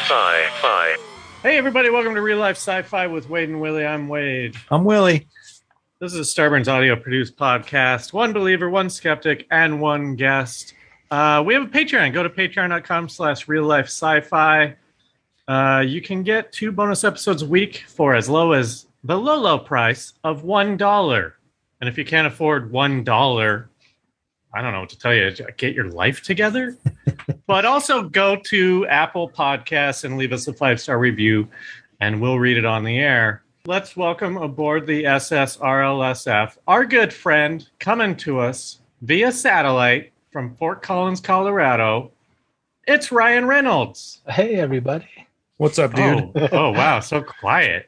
Sci-fi. Hey, everybody, welcome to Real Life Sci-Fi with Wade and Willie. I'm Wade. I'm Willie. This is a Starburns audio-produced podcast. One believer, one skeptic, and one guest. We have a Patreon. Go to patreon.com/reallifesci-fi. You can get 2 bonus episodes a week for as low as the low price of $1. And if you can't afford $1, I don't know what to tell you. Get your life together. But also go to Apple Podcasts and leave us a 5-star review, and we'll read it on the air. Let's welcome aboard the SSRLSF our good friend coming to us via satellite from Fort Collins, Colorado. It's Ryan Reynolds. Hey, everybody. What's up, dude? Oh wow, so quiet.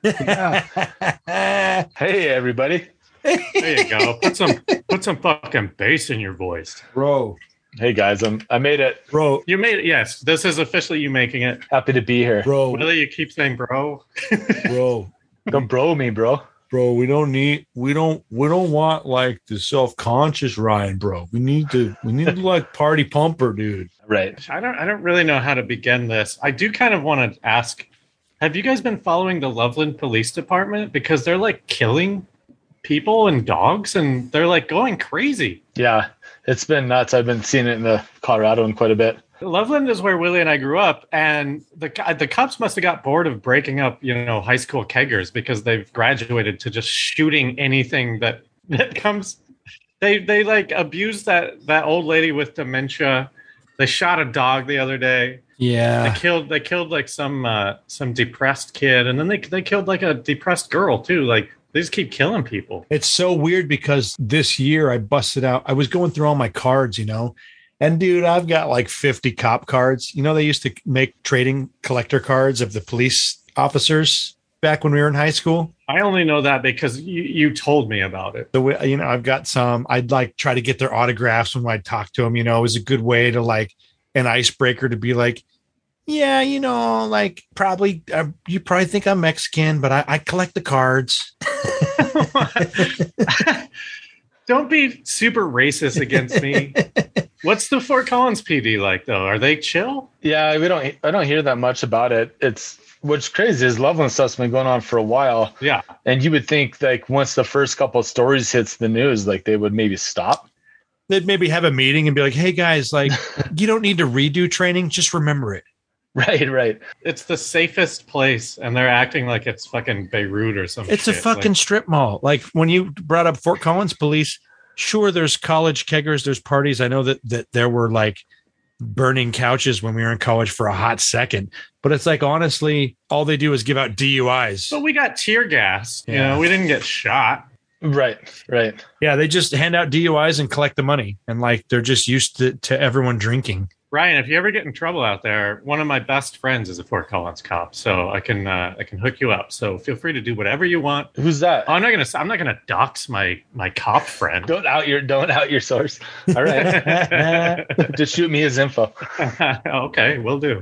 Hey, everybody. There you go. Put some fucking bass in your voice. Bro. Hey, guys. I made it. Bro. You made it. Yes, this is officially you making it. Happy to be here. Bro. Willie, you keep saying bro. Bro. Don't bro me, bro. Bro, we don't want like the self-conscious Ryan, bro. We need to like party pumper, dude. Right. I don't really know how to begin this. I do kind of want to ask, have you guys been following the Loveland Police Department? Because they're like killing people and dogs, and they're like going crazy. Yeah, it's been nuts. I've been seeing it in the Colorado and quite a bit. Loveland is where Willie and I grew up, and the cops must have got bored of breaking up, high school keggers, because they've graduated to just shooting anything that comes. They like abused that old lady with dementia. They shot a dog the other day. Yeah. They killed like some depressed kid, and then they killed like a depressed girl too. Like they just keep killing people. It's so weird because this year I busted out. I was going through all my cards, and dude, I've got like 50 cop cards. They used to make trading collector cards of the police officers back when we were in high school. I only know that because you told me about it. So, I've got some. I'd like try to get their autographs when I'd talk to them. It was a good way to like an icebreaker to be like, yeah, like probably you probably think I'm Mexican, but I collect the cards. Don't be super racist against me. What's the Fort Collins PD like, though? Are they chill? Yeah, I don't hear that much about it. What's crazy is Loveland stuff's been going on for a while. Yeah. And you would think like once the first couple of stories hits the news, like they would maybe stop. They'd maybe have a meeting and be like, hey guys, like you don't need to redo training. Just remember it. Right. It's the safest place, and they're acting like it's fucking Beirut or something. It's a fucking strip mall. Like when you brought up Fort Collins police, sure, there's college keggers, there's parties. I know that there were like burning couches when we were in college for a hot second, but it's like honestly, all they do is give out DUIs. But we got tear gas. Yeah. We didn't get shot. Right. Yeah, they just hand out DUIs and collect the money, and like they're just used to everyone drinking. Ryan, if you ever get in trouble out there, one of my best friends is a Fort Collins cop, so I can hook you up. So feel free to do whatever you want. Who's that? I'm not gonna dox my cop friend. Don't out your source. All right. Just shoot me his info. Okay, will do.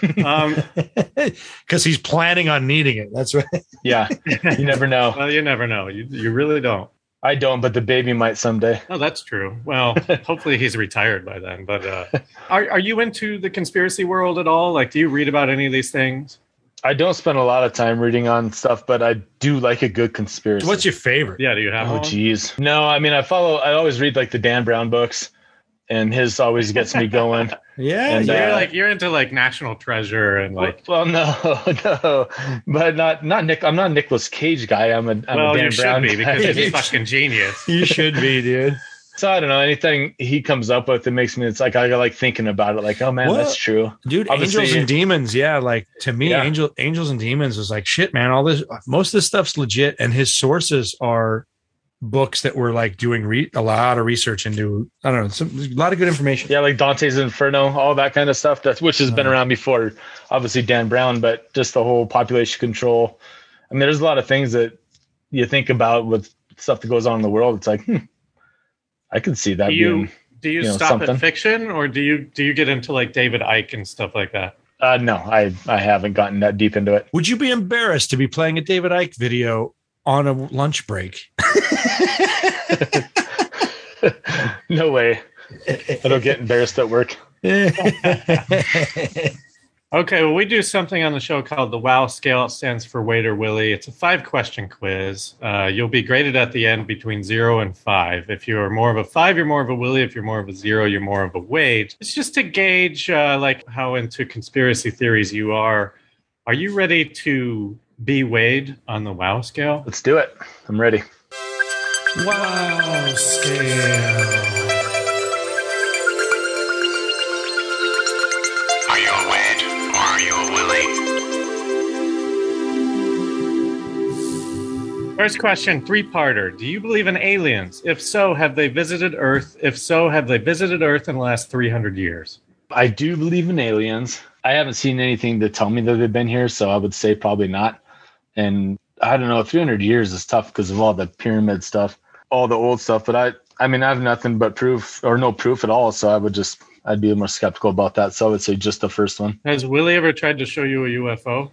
Because he's planning on needing it. That's right. Yeah, you never know. Well, you never know. You really don't. I don't, but the baby might someday. Oh, that's true. Well, hopefully he's retired by then. But are you into the conspiracy world at all? Like, do you read about any of these things? I don't spend a lot of time reading on stuff, but I do like a good conspiracy. What's your favorite? Yeah, do you have Oh, one? geez. No, I mean, I always read like the Dan Brown books, and his always gets me going. Yeah, And, yeah. You're into like National Treasure and like. Well, no, but not Nick. I'm not a Nicolas Cage guy. I'm a Dan you should Brown be guy. because he's a fucking genius. You should be, dude. So I don't know, anything he comes up with, it makes me. It's like I like thinking about it. Like, oh man, Well, that's true, dude. Obviously, Angels and Demons, yeah. Like to me, Yeah. Angels and Demons was like shit, man. Most of this stuff's legit, and his sources are books that were like doing a lot of research into. I don't know, a lot of good information. Yeah, like Dante's Inferno, all that kind of stuff. Which has been around before, obviously Dan Brown, but just the whole population control. I mean, there's a lot of things that you think about with stuff that goes on in the world. It's like, I could see that. Do you stop something. at fiction, or do you get into like David Icke and stuff like that? No, I haven't gotten that deep into it. Would you be embarrassed to be playing a David Icke video on a lunch break? No way. I don't get embarrassed at work. Okay, well, we do something on the show called the WOW scale. It stands for Wade or Willie. It's a 5-question quiz. You'll be graded at the end between 0 and 5. If you're more of a 5, you're more of a Willie. If you're more of a 0, you're more of a Wade. It's just to gauge like how into conspiracy theories you are. Are you ready to be Wade on the WOW scale? Let's do it. I'm ready. Wow scale. Are you a Wade or are you a Willie? First question, 3-parter. Do you believe in aliens? If so, have they visited Earth? If so, have they visited Earth in the last 300 years? I do believe in aliens. I haven't seen anything to tell me that they've been here, so I would say probably not. And I don't know, 300 years is tough because of all the pyramid stuff, all the old stuff. But I mean, I have nothing but proof or no proof at all. So I'd be more skeptical about that. So I would say just the first one. Has Willie ever tried to show you a UFO?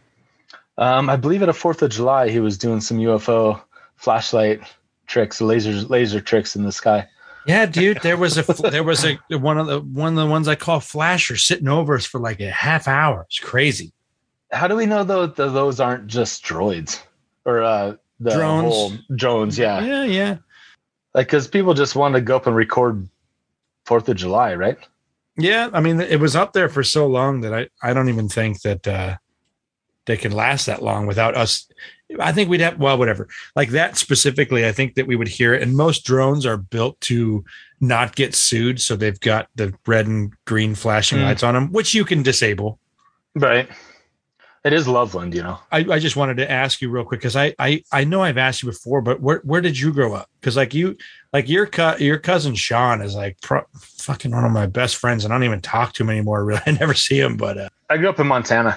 I believe at a 4th of July, he was doing some UFO flashlight tricks, laser tricks in the sky. Yeah, dude. There was one of the ones I call Flasher sitting over us for like a half hour. It's crazy. How do we know though those aren't just droids or the drones? Drones, yeah. Yeah. Like, because people just want to go up and record 4th of July, right? Yeah, I mean, it was up there for so long that I don't even think that they can last that long without us. I think we'd have, well, whatever. Like that specifically, I think that we would hear it. And most drones are built to not get sued. So they've got the red and green flashing lights on them, which you can disable. Right. It is Loveland, you know. I just wanted to ask you real quick because I know I've asked you before, but where did you grow up? Because your cousin Sean is like fucking one of my best friends, and I don't even talk to him anymore. Really, I never see him. But I grew up in Montana.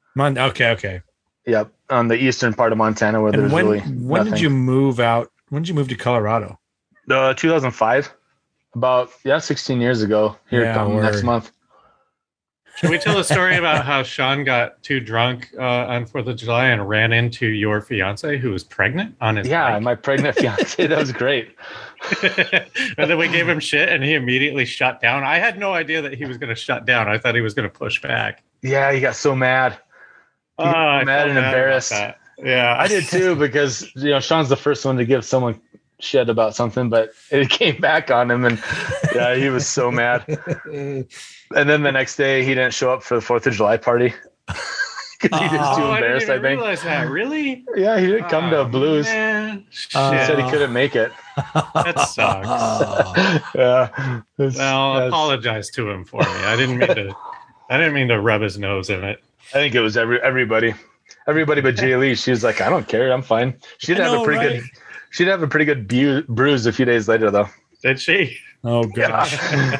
Okay. Yep, on the eastern part of Montana where there's really nothing. When did you move out? When did you move to Colorado? 2005. About 16 years ago. Next month. Should we tell a story about how Sean got too drunk on 4th of July and ran into your fiance who was pregnant on his bike? My pregnant fiance. That was great. And then we gave him shit and he immediately shut down. I had no idea that he was going to shut down. I thought he was going to push back. Yeah, he got so mad. Mad and embarrassed. Yeah, I did too because Sean's the first one to give someone shit about something, but it came back on him, and he was so mad. And then the next day, he didn't show up for the 4th of July party because he was too embarrassed. I didn't even realize that. Really? Yeah, he didn't come to Blues. He said he couldn't make it. That sucks. Yeah. Well, apologize to him for me. I didn't mean to rub his nose in it. I think it was everybody but Jay Lee. She was like, I don't care, I'm fine. She'd have a pretty good bruise a few days later, though. Did she? Oh gosh.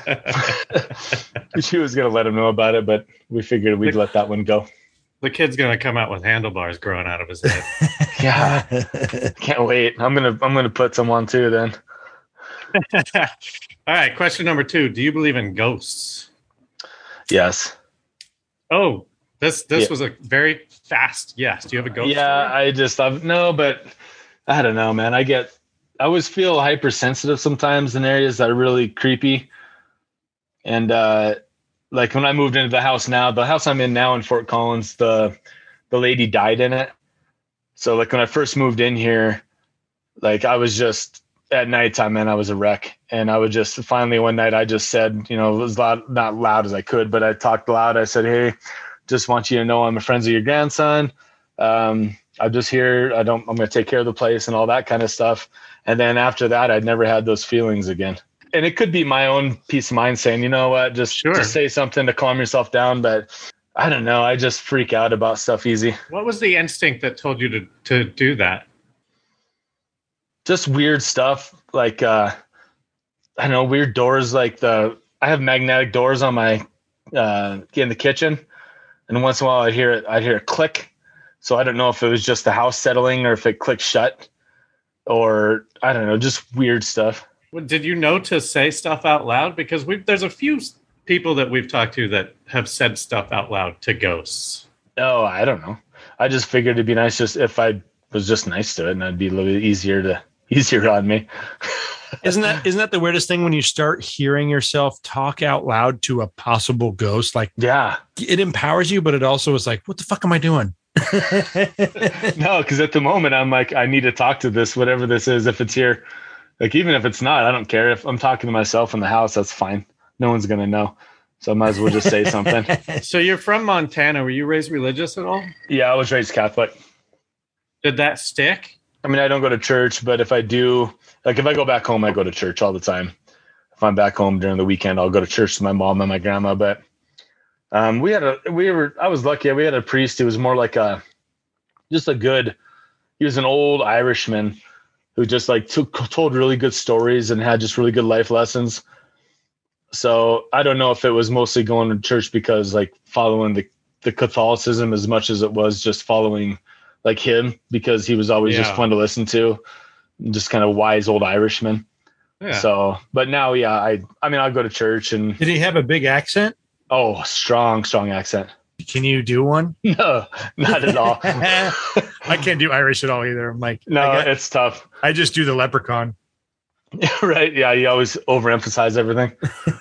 She was gonna let him know about it, but we figured we'd let that one go. The kid's gonna come out with handlebars growing out of his head. Yeah, can't wait. I'm gonna put some on too then. All right, question number 2. Do you believe in ghosts? Yes. Oh, this was a very fast yes. Do you have a ghost? Yeah, story? No, but I don't know, man. I always feel hypersensitive sometimes in areas that are really creepy. And like when I moved into the house I'm in now in Fort Collins, the lady died in it. So like when I first moved in here, like I was just at nighttime, man, I was a wreck. And I would just finally one night I just said, it was loud, not loud as I could, but I talked loud. I said, hey, just want you to know I'm a friend of your grandson. I'm just here. I'm going to take care of the place and all that kind of stuff. And then after that, I'd never had those feelings again. And it could be my own peace of mind saying, you know what, just say something to calm yourself down. But I don't know. I just freak out about stuff easy. What was the instinct that told you to do that? Just weird stuff. Like, I don't know, weird doors. Like I have magnetic doors on my, in the kitchen. And once in a while I'd hear it click. So I don't know if it was just the house settling or if it clicked shut or I don't know, just weird stuff. Did you know to say stuff out loud? Because there's a few people that we've talked to that have said stuff out loud to ghosts. Oh, I don't know. I just figured it'd be nice just if I was just nice to it and it'd be a little bit easier to easier on me. Isn't that the weirdest thing when you start hearing yourself talk out loud to a possible ghost? Like, Yeah. it empowers you, but it also is like, what the fuck am I doing? No, because at the moment I'm like, I need to talk to this, whatever this is, if it's here. Like, even if it's not, I don't care. If I'm talking to myself in the house, that's fine. No one's going to know. So I might as well just say something. So you're from Montana. Were you raised religious at all? Yeah, I was raised Catholic. Did that stick? I mean, I don't go to church, but if I do, like if I go back home, I go to church all the time. If I'm back home during the weekend, I'll go to church with my mom and my grandma. But I was lucky. We had a priest who was more like he was an old Irishman who just like told really good stories and had just really good life lessons. So I don't know if it was mostly going to church because like following the Catholicism as much as it was just following like him, because he was always just fun to listen to, just kind of wise old Irishman. Yeah. So, but now, yeah, I mean, I'll go to church and. Did he have a big accent? Oh, strong accent. Can you do one? No, not at all. I can't do Irish at all either. I'm like, No, it's tough. I just do the leprechaun. Right. Yeah. You always overemphasize everything.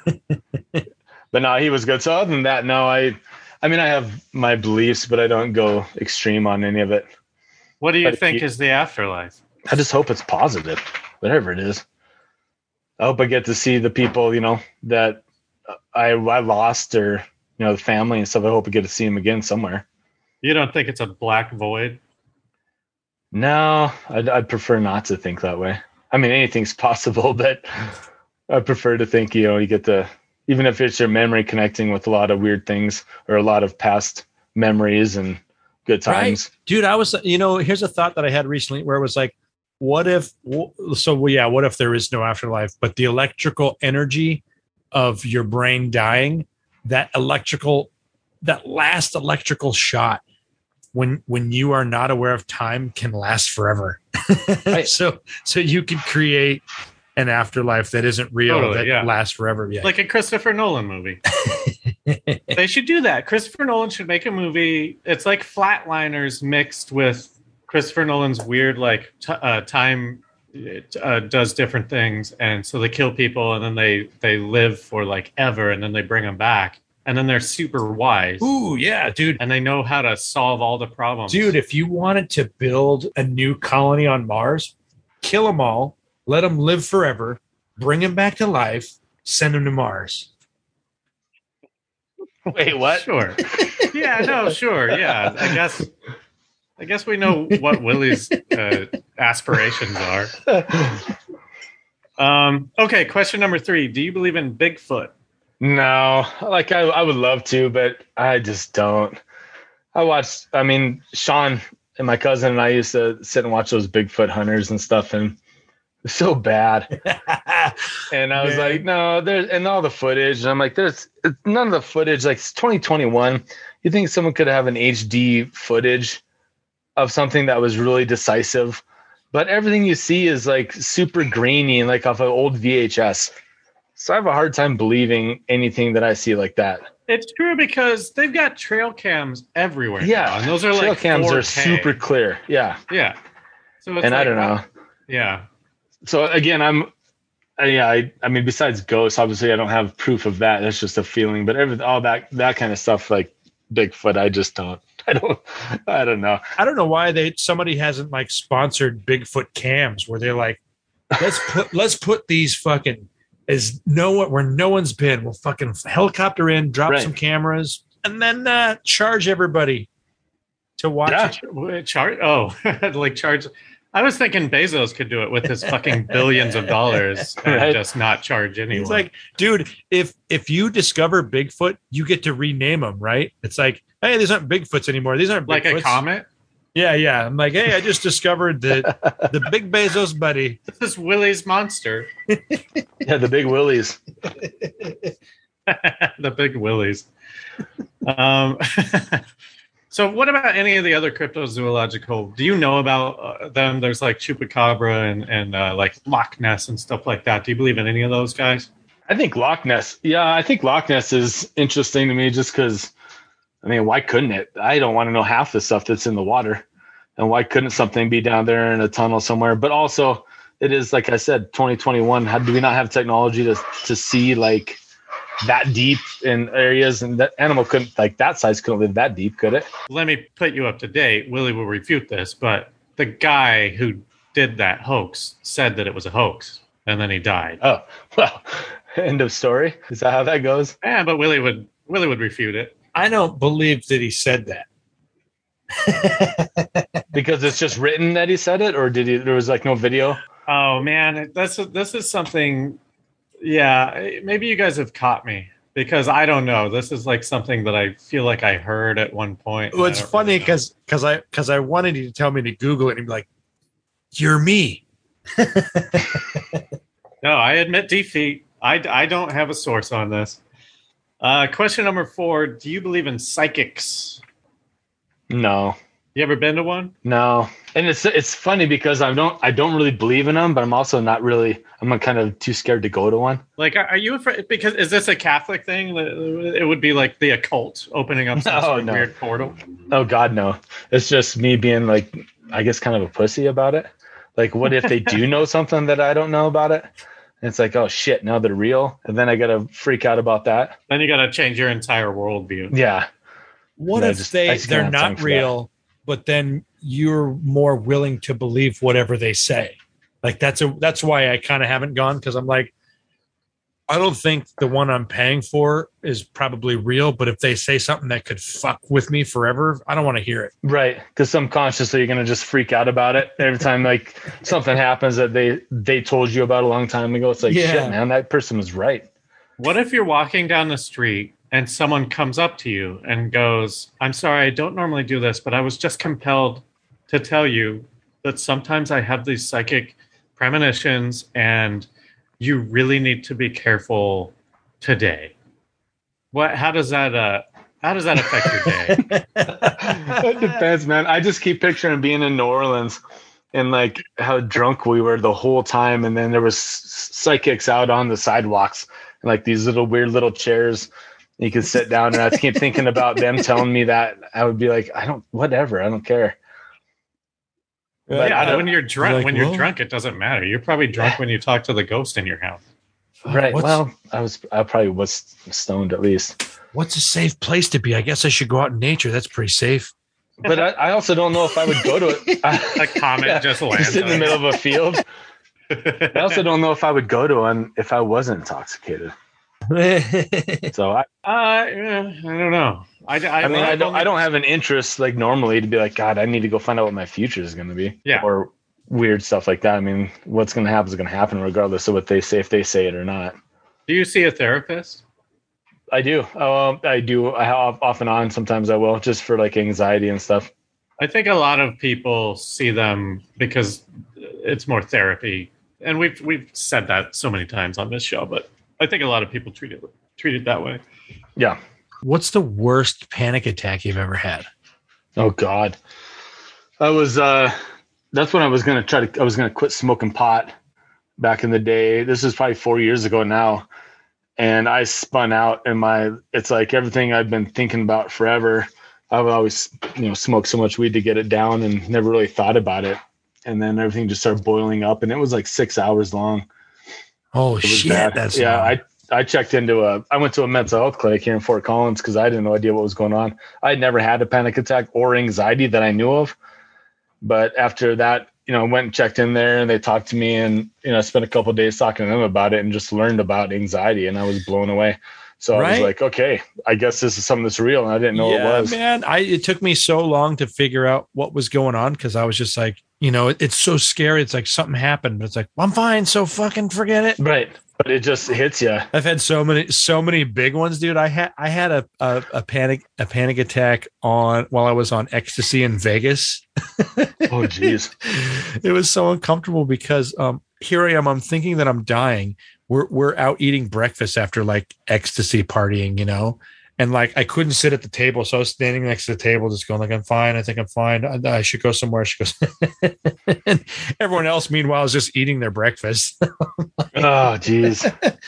But no, he was good. So other than that, no, I mean, I have my beliefs, but I don't go extreme on any of it. What do you think is the afterlife? I just hope it's positive, whatever it is. I hope I get to see the people, that I lost, or, the family and stuff. I hope I get to see them again somewhere. You don't think it's a black void? No, I'd prefer not to think that way. I mean, anything's possible, but I prefer to think, you get to, even if it's your memory connecting with a lot of weird things or a lot of past memories and good times. Right. Dude, I was, here's a thought that I had recently where it was like, what if there is no afterlife, but the electrical energy of your brain dying, that last electrical shot when you are not aware of time can last forever. Right. So you can create an afterlife that isn't real, lasts forever. Yeah. Like a Christopher Nolan movie. They should do that. Christopher Nolan should make a movie. It's like Flatliners mixed with Christopher Nolan's weird, like time does different things. And so they kill people and then they live for like ever. And then they bring them back. And then they're super wise. Ooh, yeah, dude. And they know how to solve all the problems. Dude, if you wanted to build a new colony on Mars, kill them all, let them live forever, bring them back to life, send them to Mars. Wait, what? Sure. Yeah, no, sure. Yeah, I guess we know what Willie's aspirations are. Okay, question number 3. Do you believe in Bigfoot? No, like I would love to, but I just don't. Sean and my cousin and I used to sit and watch those Bigfoot hunters and stuff, and it's so bad. And I was like, no, and all the footage, and I'm like, there's none of the footage. Like, it's 2021. You think someone could have an HD footage of something that was really decisive, but everything you see is like super grainy and like off an old VHS. So I have a hard time believing anything that I see like that. It's true because they've got trail cams everywhere. Yeah, now, and those are trail like cams 4K. are super clear. Yeah, yeah. So it's and like, I don't know. Yeah. So again, I mean, besides ghosts, obviously I don't have proof of that. That's just a feeling. But all that kind of stuff, like Bigfoot, I just don't. I don't know. I don't know why somebody hasn't like sponsored Bigfoot cams where they're like, let's put these fucking where no one's been. We'll fucking helicopter in, drop some cameras, and then charge everybody to watch it. Charge? Oh, like charge. I was thinking Bezos could do it with his fucking billions of dollars and just not charge anyone. It's like, dude, if you discover Bigfoot, you get to rename them, right? It's like, hey, these aren't Bigfoots anymore. These aren't Bigfoots. Like a comet? Yeah. I'm like, hey, I just discovered the Big Bezos buddy. This is Willie's monster. Yeah, the Big Willies. The Big Willies. So what about any of the other cryptozoological? Do you know about them? There's like Chupacabra and like Loch Ness and stuff like that. Do you believe in any of those guys? I think Loch Ness. Yeah, I think Loch Ness is interesting to me just because, I mean, why couldn't it? I don't want to know half the stuff that's in the water. And why couldn't something be down there in a tunnel somewhere? But also, it is, like I said, 2021. How do we not have technology to see like that deep in areas, and that animal couldn't, like that size couldn't live that deep, could it? Let me put you up to date. Willie will refute this, but the guy who did that hoax said that it was a hoax, and then he died. Oh, well, end of story. Is that how that goes? Yeah, but Willie would refute it. I don't believe that he said that. Because it's just written that he said it, or there was like no video? Oh man, this is something. Yeah, maybe you guys have caught me, because I don't know. This is like something that I feel like I heard at one point. Well, it's funny really know. because I wanted you to tell me to Google it and be like, "You're me." No, I admit defeat. I don't have a source on this. Question number 4: do you believe in psychics? No. You ever been to one? No. And it's funny because I don't really believe in them, but I'm also not really. I'm kind of too scared to go to one. Like, are you afraid? Because is this a Catholic thing? It would be like the occult opening up some sort of weird portal. Oh God, no! It's just me being like, I guess, kind of a pussy about it. Like, what if they do know something that I don't know about it? And it's like, oh shit, now they're real, and then I gotta freak out about that. Then you gotta change your entire worldview. Yeah. What if they're not real, but then you're more willing to believe whatever they say? Like that's why I kind of haven't gone, because I'm like, I don't think the one I'm paying for is probably real, but if they say something that could fuck with me forever, I don't want to hear it. Right, because subconsciously you're gonna just freak out about it every time like something happens that they told you about a long time ago. It's like, shit, man, that person was right. What if you're walking down the street and someone comes up to you and goes, "I'm sorry, I don't normally do this, but I was just compelled to tell you that sometimes I have these psychic premonitions and you really need to be careful today." How does that affect your day? It depends, man. I just keep picturing being in New Orleans and like how drunk we were the whole time, and then there was psychics out on the sidewalks and like these little weird little chairs you could sit down, and I keep thinking about them telling me that. I would be like, I don't care. But yeah, when you're drunk, you're drunk, it doesn't matter. You're probably drunk when you talk to the ghost in your house. Right. Well, I probably was stoned at least. What's a safe place to be? I guess I should go out in nature. That's pretty safe. But I also don't know if I would go to it. A comet just lands in the middle of a field. I also don't know if I would go to one if I wasn't intoxicated. So I don't know. I mean, I don't have an interest like normally to be like, God, I need to go find out what my future is going to be. Yeah. Or weird stuff like that. I mean, what's going to happen is going to happen regardless of what they say, if they say it or not. Do you see a therapist? I do. I do. I have off and on. Sometimes I will, just for like anxiety and stuff. I think a lot of people see them because it's more therapy, and we've said that so many times on this show. But I think a lot of people treat it that way. Yeah. What's the worst panic attack you've ever had? Oh God, I was. That's when I was going to quit smoking pot back in the day. This is probably 4 years ago now. And I spun out, and it's like everything I've been thinking about forever. I would always, smoke so much weed to get it down and never really thought about it. And then everything just started boiling up, and it was like 6 hours long. Oh shit. Bad. That's long. I checked I went to a mental health clinic here in Fort Collins because I had no idea what was going on. I'd never had a panic attack or anxiety that I knew of. But after that, I went and checked in there, and they talked to me, and, I spent a couple of days talking to them about it and just learned about anxiety, and I was blown away. So I was like, okay, I guess this is something that's real. And I didn't know it was. Man, it took me so long to figure out what was going on, because I was just like, it's so scary. It's like something happened, but it's like, well, I'm fine. So fucking forget it. Right. But it just hits you. I've had so many big ones, dude. I had a panic attack while I was on ecstasy in Vegas. Oh, geez. It was so uncomfortable because here I am. I'm thinking that I'm dying. We're out eating breakfast after like ecstasy partying, and like I couldn't sit at the table, so I was standing next to the table, just going like, I'm fine. I think I'm fine. I should go somewhere. And everyone else, meanwhile, is just eating their breakfast. Oh, geez.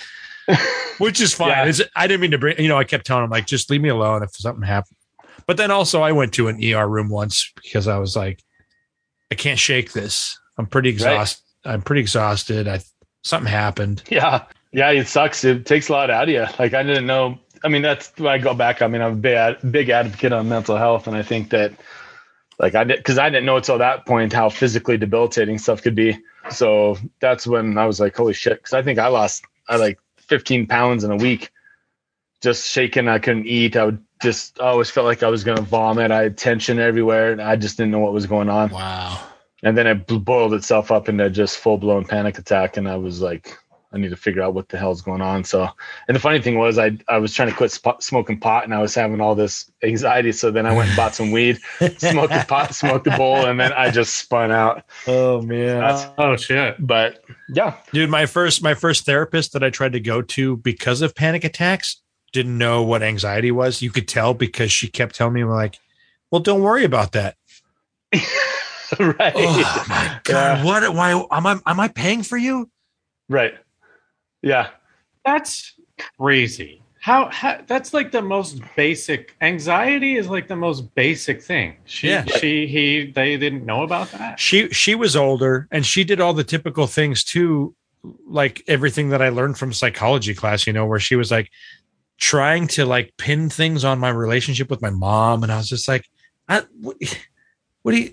Which is fine. Yeah. I didn't mean to bring. I kept telling him like, just leave me alone if something happened. But then also, I went to an ER room once because I was like, I can't shake this. I'm pretty exhausted. I'm pretty exhausted. Something happened. Yeah. Yeah. It sucks. It takes a lot out of you. Like I didn't know. I mean, that's when I go back. I mean, I'm a big advocate on mental health. And I think that like I didn't know until that point how physically debilitating stuff could be. So that's when I was like, holy shit. Cause I think I like 15 pounds in a week, just shaking. I couldn't eat. I always felt like I was going to vomit. I had tension everywhere and I just didn't know what was going on. Wow. And then it boiled itself up into just full blown panic attack. And I was like, I need to figure out what the hell's going on. So, and the funny thing was I was trying to quit smoking pot and I was having all this anxiety. So then I went and bought some weed, smoked the pot, smoked the bowl, and then I just spun out. Oh man. Oh shit. But yeah, dude, my first therapist that I tried to go to because of panic attacks didn't know what anxiety was. You could tell because she kept telling me like, well, don't worry about that. Right. Oh my God. Yeah. Why am I paying for you? Right. Yeah. That's crazy. How that's like the most basic. Anxiety is like the most basic thing. They didn't know about that. She was older and she did all the typical things too, like everything that I learned from psychology class, where she was like trying to like pin things on my relationship with my mom. And I was just like, what do you,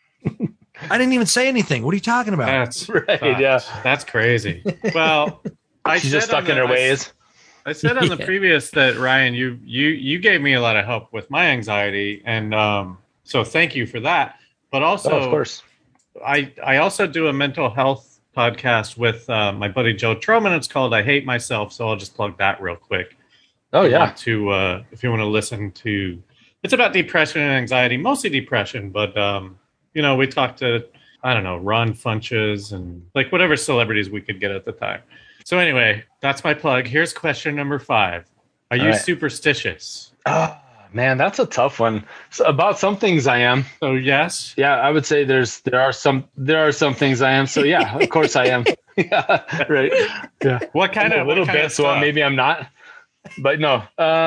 I didn't even say anything. What are you talking about? That's right. Yeah. That's crazy. Well, she's just stuck in her ways. I said on the previous that Ryan, you gave me a lot of help with my anxiety, and so thank you for that. But also, of course, I also do a mental health podcast with my buddy Joe Troman. It's called "I Hate Myself," so I'll just plug that real quick. Oh yeah, if you want to listen to, it's about depression and anxiety, mostly depression, but we talked to Ron Funches and like whatever celebrities we could get at the time. So anyway, that's my plug. Here's question number 5. Are you superstitious? Oh, man, that's a tough one. So about some things I am. So yes. Yeah, I would say there are some things I am. So yeah, of course I am. Yeah, right. Yeah. What kind of a little bit? So maybe I'm not. But no,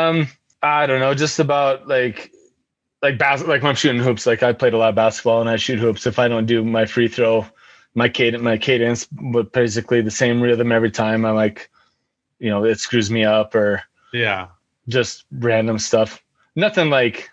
I don't know. Just about like when I'm shooting hoops. Like I played a lot of basketball and I shoot hoops. If I don't do my free throw, my cadence, but basically the same rhythm every time. I'm like, it screws me up or just random stuff. Nothing like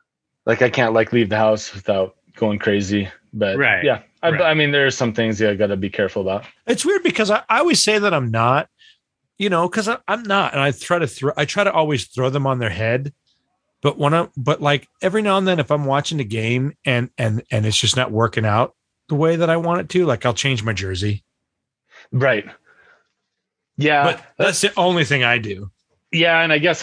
I can't like leave the house without going crazy. But yeah, I mean, there are some things I got to be careful about. It's weird because I always say that I'm not, because I'm not, and I try to always throw them on their head. But but like every now and then, if I'm watching a game and it's just not working out the way that I want it to, like I'll change my jersey. Right. Yeah. But that's the only thing I do. Yeah. And I guess,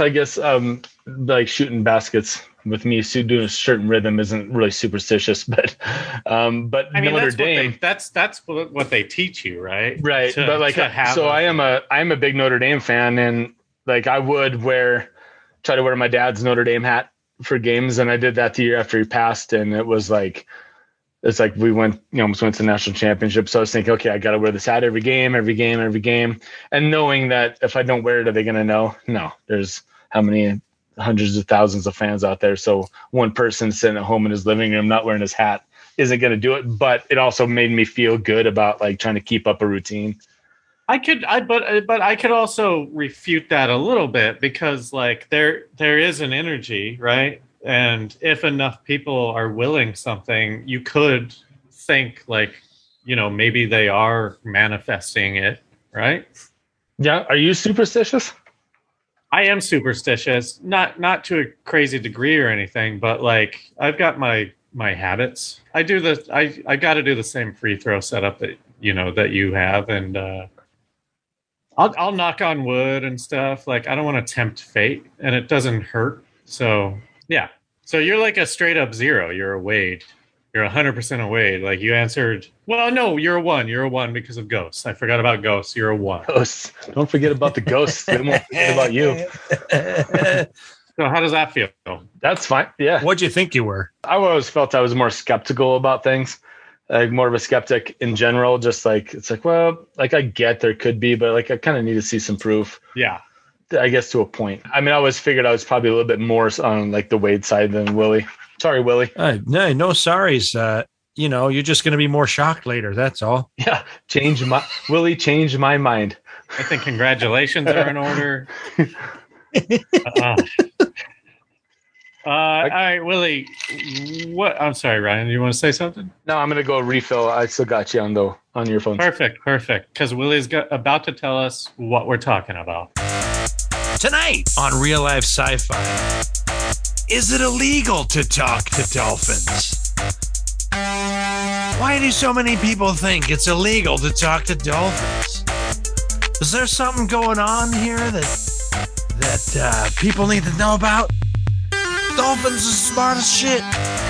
like shooting baskets with me, doing a certain rhythm isn't really superstitious, but I mean, Notre Dame, that's what they teach you, right? Right. But like, I am a big Notre Dame fan, and like I would try to wear my dad's Notre Dame hat for games. And I did that the year after he passed. And it was like, it's like we almost went to the national championship. So I was thinking, okay, I got to wear this hat every game. And knowing that if I don't wear it, are they going to know? No, there's how many hundreds of thousands of fans out there. So one person sitting at home in his living room, not wearing his hat isn't going to do it. But it also made me feel good about like trying to keep up a routine. But I could also refute that a little bit because like there is an energy, right? And if enough people are willing something, you could think like, maybe they are manifesting it, right? Yeah. Are you superstitious? I am superstitious, not to a crazy degree or anything, but like I've got my habits. I got to do the same free throw setup that you have, and I'll knock on wood and stuff. Like I don't want to tempt fate, and it doesn't hurt. So yeah. So you're like a straight up 0. You're a Wade. You're 100% a Wade. Like you answered. Well, no, you're a 1. You're a 1 because of ghosts. I forgot about ghosts. You're a 1. Ghosts. Don't forget about the ghosts. They won't forget about you. So how does that feel? That's fine. Yeah. What'd you think you were? I always felt I was more skeptical about things. Like more of a skeptic in general. Just like it's like, well, like I get there could be, but like I kind of need to see some proof. Yeah. I guess to a point. I mean, I always figured I was probably a little bit more on like the Wade side than Willie. Sorry, Willie. No sorries. you're just going to be more shocked later. That's all. Yeah, Willie changed my mind. I think congratulations are in order. All right, Willie. What? I'm sorry, Ryan. You want to say something? No, I'm gonna go refill. I still got you on your phone. Perfect. Because Willie's about to tell us what we're talking about Tonight on Real Life Sci-Fi. Is it illegal to talk to dolphins? Why do so many people think it's illegal to talk to dolphins? Is there something going on here that people need to know about? Dolphins are smart as shit.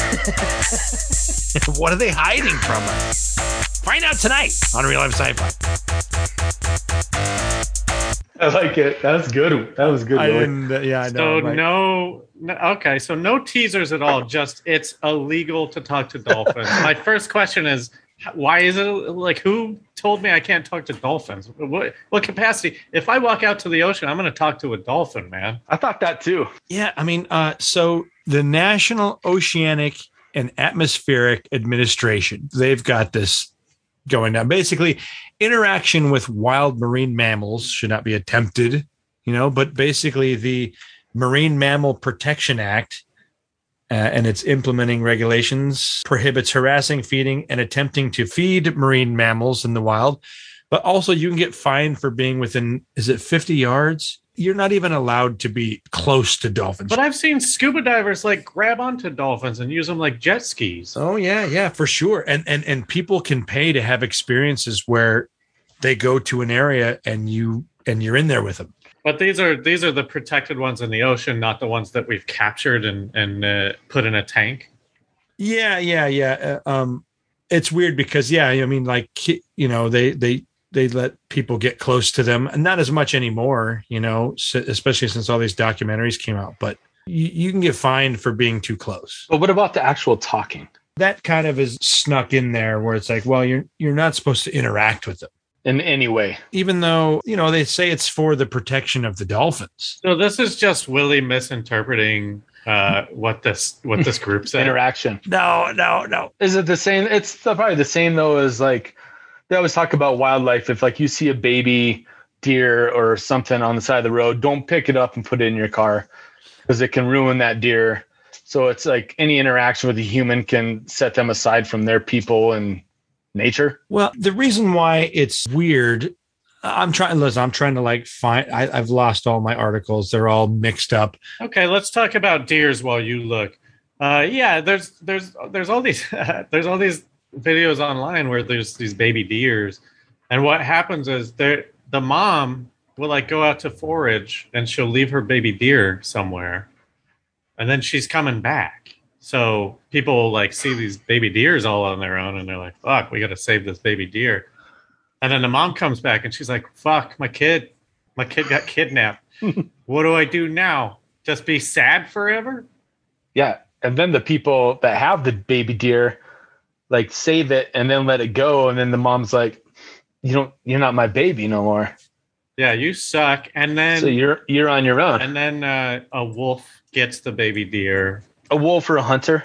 What are they hiding from us? Find out tonight on Real Life Sci-Fi. I like it. That's good. That was good. I know. So okay. So no teasers at all. Just it's illegal to talk to dolphins. My first question is, why is it like? Who told me I can't talk to dolphins? What capacity? If I walk out to the ocean, I'm going to talk to a dolphin, man. I thought that too. Yeah, I mean, so the National Oceanic and Atmospheric Administration, they've got this going down. Basically, interaction with wild marine mammals should not be attempted, but basically the Marine Mammal Protection Act and its implementing regulations prohibits harassing, feeding, and attempting to feed marine mammals in the wild. But also you can get fined for being within, is it 50 yards? You're not even allowed to be close to dolphins. But I've seen scuba divers like grab onto dolphins and use them like jet skis. Oh yeah, for sure. And people can pay to have experiences where they go to an area and you're in there with them. But these are the protected ones in the ocean, not the ones that we've captured and put in a tank. Yeah. It's weird because they let people get close to them, and not as much anymore, especially since all these documentaries came out. But you can get fined for being too close. But what about the actual talking? That kind of is snuck in there, where it's like, well, you're not supposed to interact with them in any way, even though they say it's for the protection of the dolphins. So this is just Willie misinterpreting what this group said. Interaction. No. Is it the same? It's probably the same though as like they always talk about wildlife. If like you see a baby deer or something on the side of the road, don't pick it up and put it in your car because it can ruin that deer. So it's like any interaction with a human can set them aside from their people and nature. Well, the reason why it's weird, I'm trying to like find, I've lost all my articles. They're all mixed up. Okay, let's talk about deers while you look. There's all these there's all these videos online where there's these baby deers, and what happens is the mom will like go out to forage and she'll leave her baby deer somewhere, and then she's coming back. So people like see these baby deers all on their own, and they're like, "Fuck, we got to save this baby deer." And then the mom comes back and she's like, "Fuck, my kid got kidnapped. What do I do now? Just be sad forever?" Yeah, and then the people that have the baby deer like save it and then let it go, and then the mom's like, you're not my baby no more. Yeah, you suck. And then so you're on your own. And then a wolf gets the baby deer. A wolf or a hunter?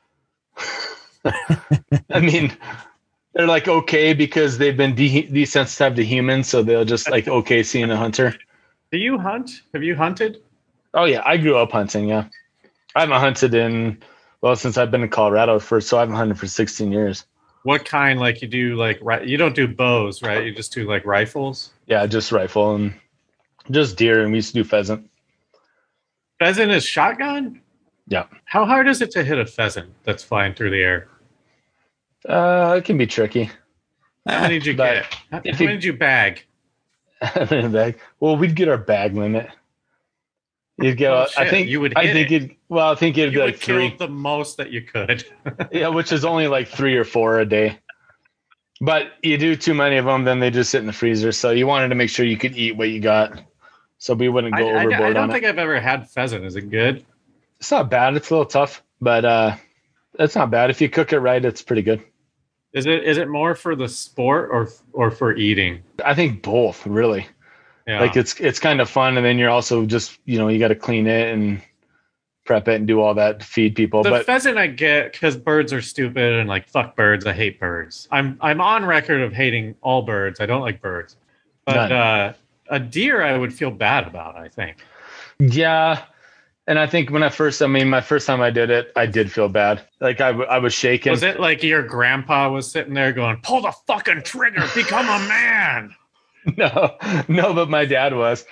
I mean, they're like okay because they've been desensitized to humans, so they'll just like okay seeing a hunter. Do you hunt? Have you hunted? Oh yeah, I grew up hunting. Yeah, I haven't hunted since I've been in Colorado so I haven't hunted for 16 years. What kind? Like you do like you don't do bows, right? You just do like rifles. Yeah, just rifle and just deer, and we used to do pheasant. Pheasant is shotgun? Yeah. How hard is it to hit a pheasant that's flying through the air? It can be tricky. How many did you get? How many did you bag? Bag. Well, we'd get our bag limit. You'd get. I think you would. I think it'd be like 3. Kill the most that you could. Yeah, which is only like 3 or 4 a day. But you do too many of them, then they just sit in the freezer. So you wanted to make sure you could eat what you got, so we wouldn't go overboard on it. I don't think I've ever had pheasant. Is it good? It's not bad. It's a little tough, but it's not bad. If you cook it right, it's pretty good. Is it more for the sport or for eating? I think both, really. Yeah. Like it's kind of fun, and then you're also just you got to clean it, and prep it and do all that to feed people. The But pheasant I get because birds are stupid and like fuck birds. I hate birds. I'm on record of hating all birds. I don't like birds. But a deer I would feel bad about, I think. yeah. And I think my first time I did it, I did feel bad. Like I was shaking. Was it like your grandpa was sitting there going, pull the fucking trigger, become a man? No, but my dad was.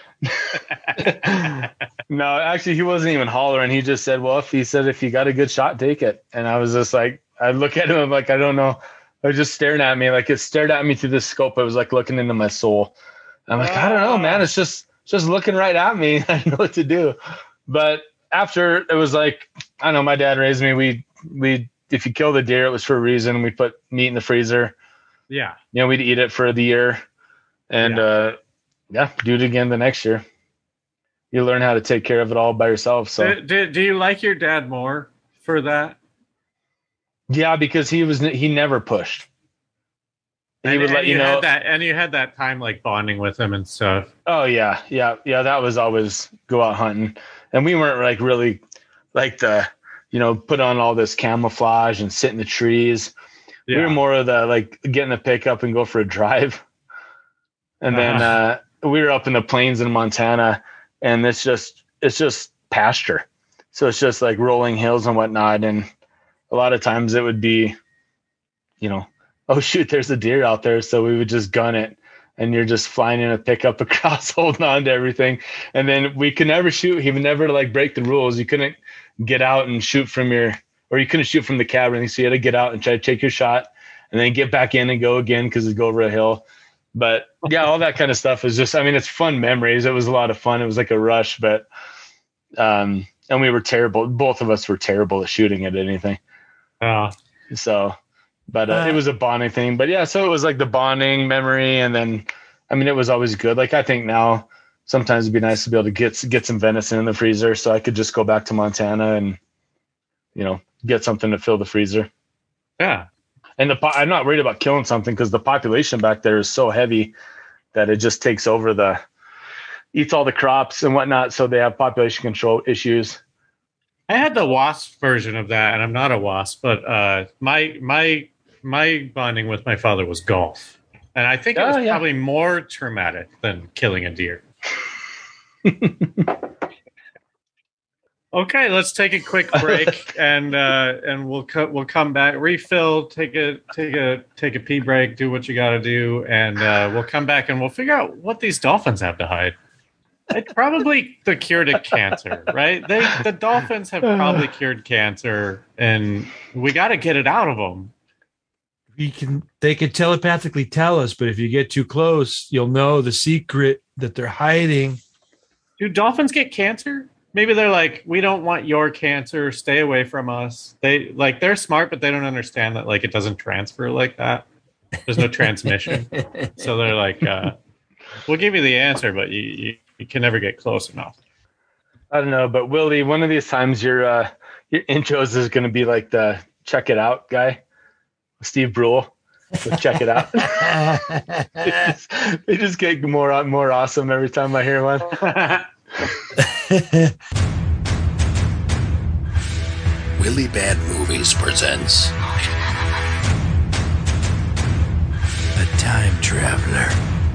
No, actually, he wasn't even hollering. He just said, well, if you got a good shot, take it. And I was just like, I look at him, I'm like, I don't know. I was just staring at me. Like it stared at me through the scope. It was like looking into my soul. I'm like, I don't know, man. It's just looking right at me. I didn't know what to do. But after it was like, I don't know, my dad raised me. We if you kill the deer, it was for a reason. We put meat in the freezer. Yeah. We'd eat it for the year. And do it again the next year. You learn how to take care of it all by yourself. So do you like your dad more for that? Yeah, because he never pushed. He would let you know that, and you had that time like bonding with him and stuff. Oh yeah. That was always go out hunting, and we weren't like really like put on all this camouflage and sit in the trees. Yeah. We were more of the like get in the pickup and go for a drive. And then we were up in the plains in Montana, and it's just pasture. So it's just like rolling hills and whatnot. And a lot of times it would be, oh shoot, there's a deer out there. So we would just gun it, and you're just flying in a pickup across, holding on to everything. And then we could never shoot. He would never like break the rules. You couldn't get out and shoot or you couldn't shoot from the cabin. So you had to get out and try to take your shot, and then get back in and go again because it'd go over a hill. But yeah, all that kind of stuff is just, it's fun memories. It was a lot of fun. It was like a rush, but, and we were terrible. Both of us were terrible at shooting at anything. So, but it was a bonding thing, but yeah, so it was like the bonding memory. And then, it was always good. Like, I think now sometimes it'd be nice to be able to get some venison in the freezer. So I could just go back to Montana and, get something to fill the freezer. Yeah. And I'm not worried about killing something because the population back there is so heavy that it just takes over eats all the crops and whatnot. So they have population control issues. I had the wasp version of that, and I'm not a wasp, but my bonding with my father was golf. And I think it was probably more traumatic than killing a deer. Okay, let's take a quick break, and we'll come back, refill, take a pee break, do what you got to do, and we'll come back and we'll figure out what these dolphins have to hide. It's probably the cure to cancer, right? The dolphins have probably cured cancer, and we got to get it out of them. They can telepathically tell us, but if you get too close, you'll know the secret that they're hiding. Do dolphins get cancer? Maybe they're like, we don't want your cancer. Stay away from us. They're smart, but they don't understand that like it doesn't transfer like that. There's no transmission. So they're like, we'll give you the answer, but you can never get close enough. I don't know, but Willie, one of these times your intros is going to be like the check it out guy, Steve Brule. So check it out. They just get more awesome every time I hear one. Willie Bad Movies presents A Time Traveler.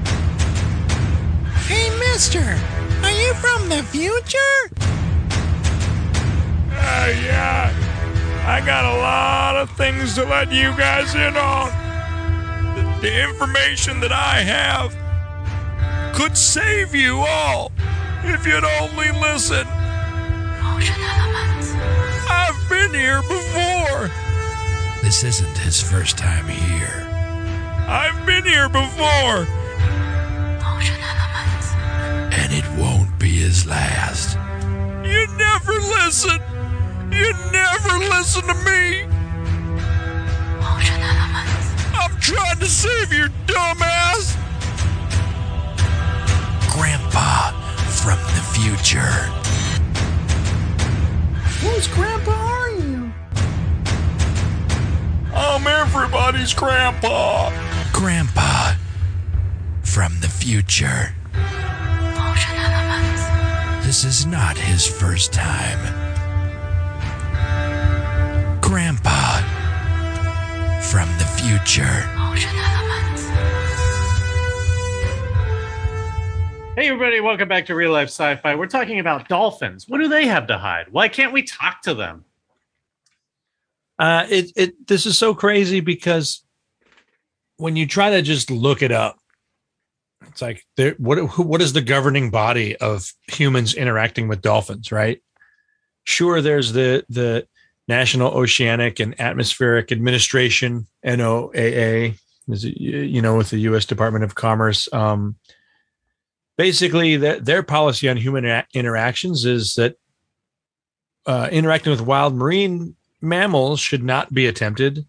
Hey, mister, are you from the future? Yeah. I got a lot of things to let you guys in on. The information that I have could save you all if you'd only listen. Motion elements. I've been here before. This isn't his first time here. I've been here before. Motion elements. And it won't be his last. You never listen. You never listen to me. Motion elements. I'm trying to save your dumb ass. Grandpa from the future. Whose grandpa are you? I'm everybody's grandpa. Grandpa from the future. Motion elements. This is not his first time. Grandpa from the future. Ocean elements. Hey, everybody, welcome back to Real Life Sci-Fi. We're talking about dolphins. What do they have to hide? Why can't we talk to them? This is so crazy because when you try to just look it up, it's like what is the governing body of humans interacting with dolphins, right? Sure, there's the National Oceanic and Atmospheric Administration, NOAA, with the U.S. Department of Commerce. Basically, their policy on human interactions is that interacting with wild marine mammals should not be attempted.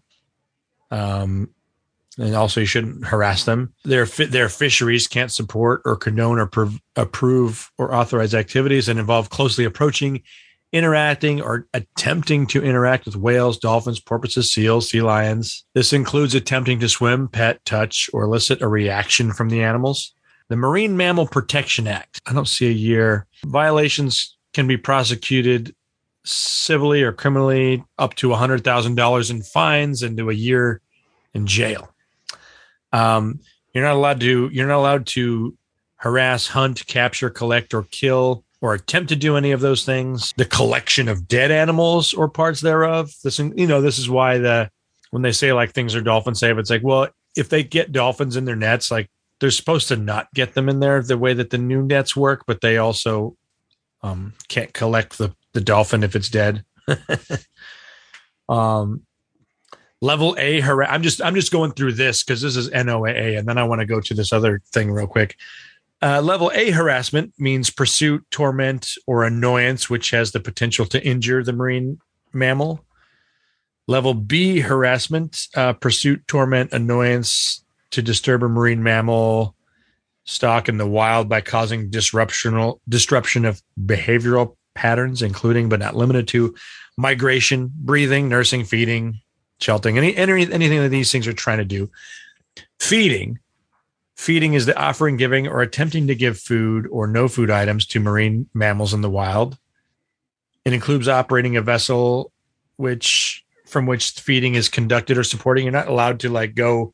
And also you shouldn't harass them. Their fisheries can't support or condone or approve or authorize activities that involve closely approaching, interacting, or attempting to interact with whales, dolphins, porpoises, seals, sea lions. This includes attempting to swim, pet, touch, or elicit a reaction from the animals. The Marine Mammal Protection Act. I don't see a year. Violations can be prosecuted civilly or criminally up to $100,000 in fines and to a year in jail. You're not allowed to harass, hunt, capture, collect, or kill, or attempt to do any of those things. The collection of dead animals or parts thereof. This is why when they say like things are dolphin safe, it's like, well, if they get dolphins in their nets, like they're supposed to not get them in there the way that the new nets work, but they also can't collect the dolphin if it's dead. Level A I'm just going through this because this is NOAA, and then I want to go to this other thing real quick. Level A harassment means pursuit, torment, or annoyance, which has the potential to injure the marine mammal. Level B harassment, pursuit, torment, annoyance to disturb a marine mammal stock in the wild by causing disruption of behavioral patterns, including but not limited to migration, breathing, nursing, feeding, sheltering, anything that these things are trying to do. Feeding is the offering, giving, or attempting to give food or no food items to marine mammals in the wild. It includes operating a vessel from which feeding is conducted or supporting. You're not allowed to like go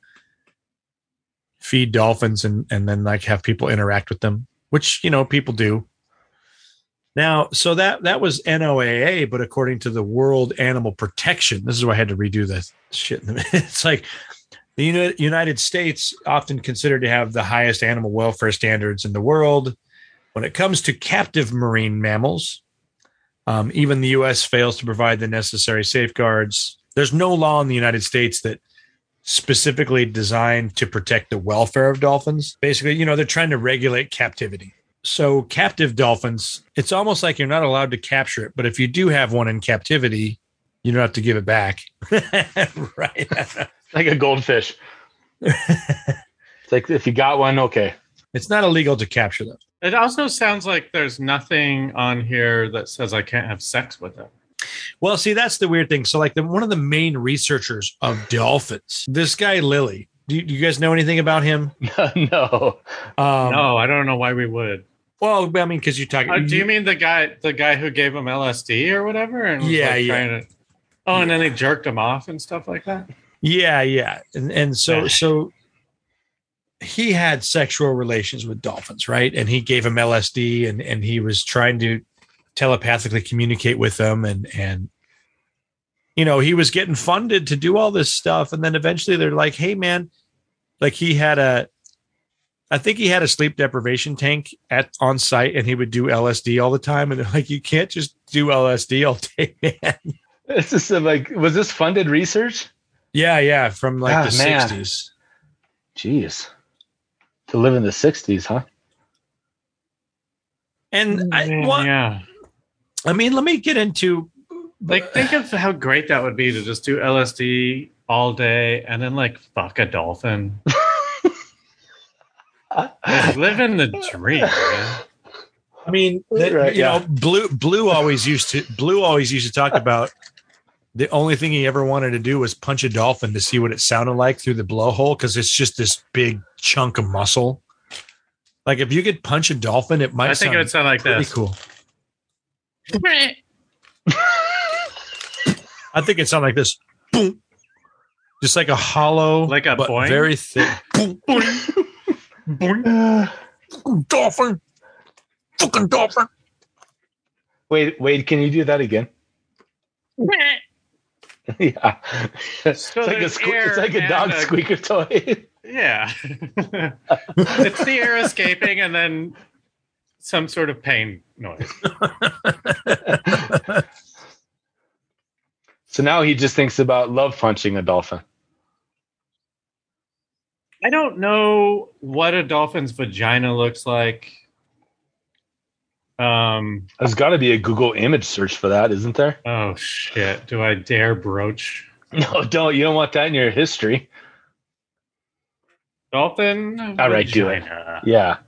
feed dolphins and then like have people interact with them, which people do. Now, so that was NOAA, but according to the World Animal Protection, this is why I had to redo this shit. It's like the United States often considered to have the highest animal welfare standards in the world. When it comes to captive marine mammals, even the U.S. fails to provide the necessary safeguards. There's no law in the United States that specifically designed to protect the welfare of dolphins. Basically, they're trying to regulate captivity. So captive dolphins, it's almost like you're not allowed to capture it. But if you do have one in captivity, you don't have to give it back. Right. Like a goldfish. It's like if you got one, okay. It's not illegal to capture them. It also sounds like there's nothing on here that says I can't have sex with them. Well, see, that's the weird thing. So like one of the main researchers of dolphins, this guy, Lilly, do you guys know anything about him? No. No, I don't know why we would. Well, I mean, because you're talking. Do you mean the guy who gave him LSD or whatever? And was yeah. And then he jerked him off and stuff like that? Yeah. And so he had sexual relations with dolphins, right? And he gave him LSD and he was trying to telepathically communicate with them. And he was getting funded to do all this stuff. And then eventually they're like, hey, man, like I think he had a sleep deprivation tank on site and he would do LSD all the time. And they're like, you can't just do LSD all day, man. It's just like, was this funded research? Yeah. From like the 60s. Jeez. To live in the 60s, huh? And I mean, let me get into like, think of how great that would be to just do LSD all day and then like fuck a dolphin. Living the dream, man. I mean, Blue always used to talk about the only thing he ever wanted to do was punch a dolphin to see what it sounded like through the blowhole, because it's just this big chunk of muscle. Like if you could punch a dolphin, it might. I think it would sound like pretty this. Cool. I think it sounded like this. Boom. Just like a hollow, Like a but boing? very thick. Boom, boing. Dolphin. Fucking dolphin. Wait, can you do that again? Yeah. It's So like there's it's like a air dog and a- squeaker toy. Yeah. It's the air escaping and then some sort of pain noise. So now he just thinks about love punching a dolphin. I don't know what a dolphin's vagina looks like. There's got to be a Google image search for that, isn't there? Oh shit. Do I dare broach No, don't. You don't want that in your history. dolphin? All right, do it. vagina? Yeah.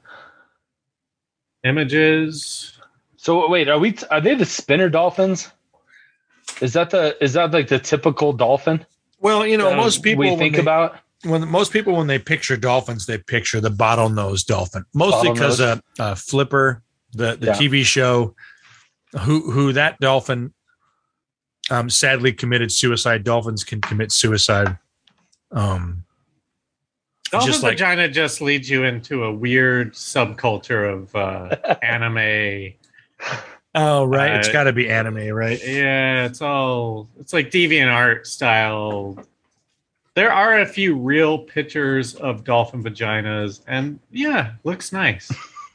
Images. So wait, are they the spinner dolphins? Is that like the typical dolphin? Well, most people we think about. when they picture dolphins, they picture the bottlenose dolphin, mostly because Flipper, the TV show, who that dolphin sadly committed suicide. Dolphins can commit suicide. Dolphin just like- vagina just leads you into a weird subculture of anime. Oh, right. It's got to be anime, right? Yeah, it's like DeviantArt style. There are a few real pictures of dolphin vaginas, and yeah, looks nice.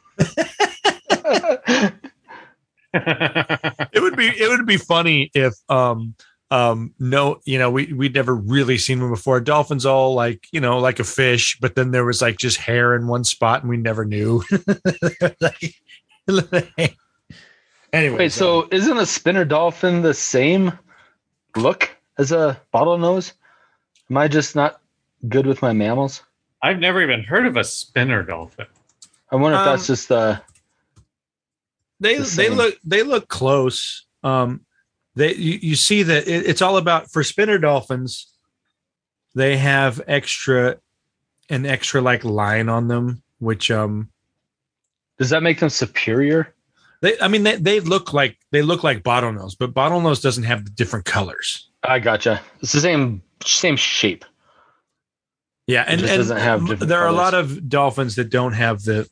It would be funny if we'd never really seen one before. Dolphins all like a fish, but then there was like just hair in one spot and we never knew. Anyway, Wait, so isn't a spinner dolphin the same look as a bottlenose? Am I just not good with my mammals? I've never even heard of a spinner dolphin. I wonder if that's just they same. look close. You see that it's all about, for spinner dolphins, they have an extra like line on them, which does that make them superior? They look like bottlenose, but bottlenose doesn't have the different colors. I gotcha. It's the same shape. Yeah, and doesn't have different there are a colors. lot of dolphins that don't have the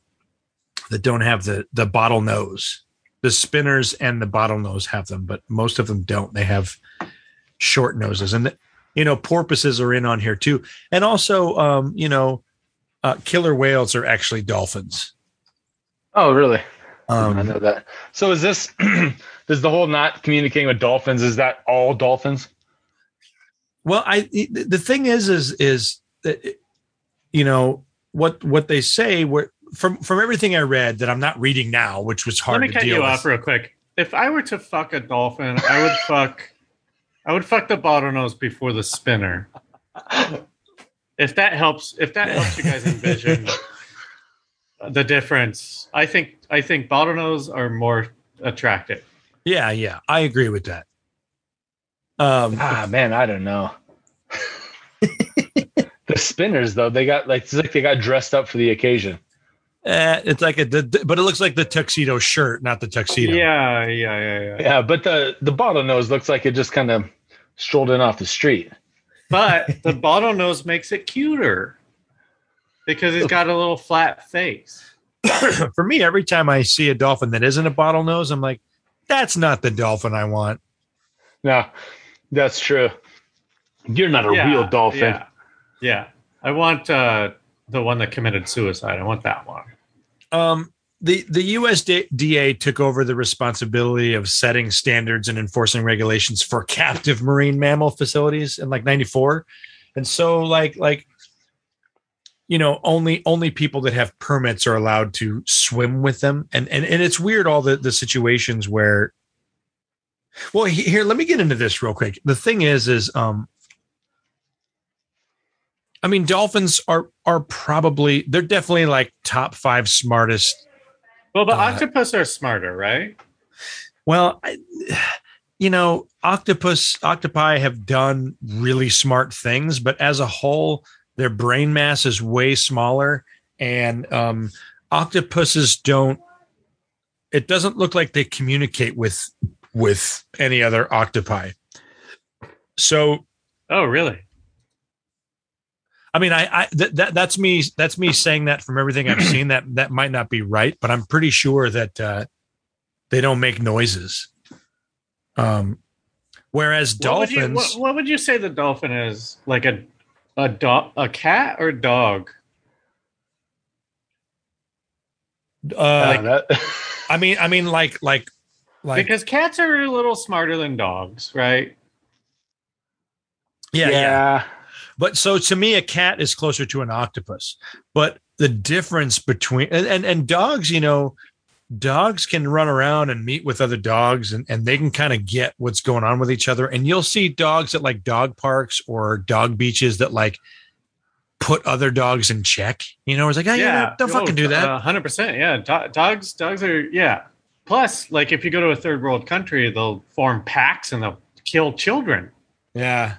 bottlenose. The spinners and the bottlenose have them, but most of them don't. They have short noses, and porpoises are in on here too, and also killer whales are actually dolphins. Oh, really? I know that. So is this does the whole not communicating with dolphins, is that all dolphins? Well, the thing is that what they say, from everything I read that I'm not reading now, which was hard Let me to cut deal you with. off real quick. If I were to fuck a dolphin, I would fuck the bottlenose before the spinner. If that helps you guys envision the difference, I think bottlenose are more attractive. Yeah, I agree with that. Man, I don't know. The spinners, though, it's like they got dressed up for the occasion. It's like but it looks like the tuxedo shirt, not the tuxedo. Yeah. Yeah, but the bottlenose looks like it just kind of strolled in off the street. But the bottlenose makes it cuter because he's got a little flat face. For me, every time I see a dolphin that isn't a bottlenose, I'm like, that's not the dolphin I want. No, that's true. You're not a real dolphin. Yeah. I want the one that committed suicide. I want that one. The USDA took over the responsibility of setting standards and enforcing regulations for captive marine mammal facilities in like 94. And so only people that have permits are allowed to swim with them. And it's weird, all the situations where, well, here, let me get into this real quick. The thing is dolphins are probably, they're definitely like top 5 smartest. Well, but octopus are smarter, right? Well, octopi have done really smart things, but as a whole, their brain mass is way smaller, and octopuses it doesn't look like they communicate with any other octopi. So, Oh, really? I mean, that's me. That's me saying that from everything I've seen. That might not be right, but I'm pretty sure that they don't make noises. Whereas dolphins, What would you say the dolphin is? Like a cat or dog? I mean, like Because cats are a little smarter than dogs, right? yeah. But so to me, a cat is closer to an octopus. But the difference between and dogs, dogs can run around and meet with other dogs and they can kind of get what's going on with each other. And you'll see dogs at like dog parks or dog beaches that like put other dogs in check. It's like, don't fucking do that. 100%. Yeah. Dogs are, yeah. Plus, like if you go to a third world country, they'll form packs and they'll kill children. Yeah.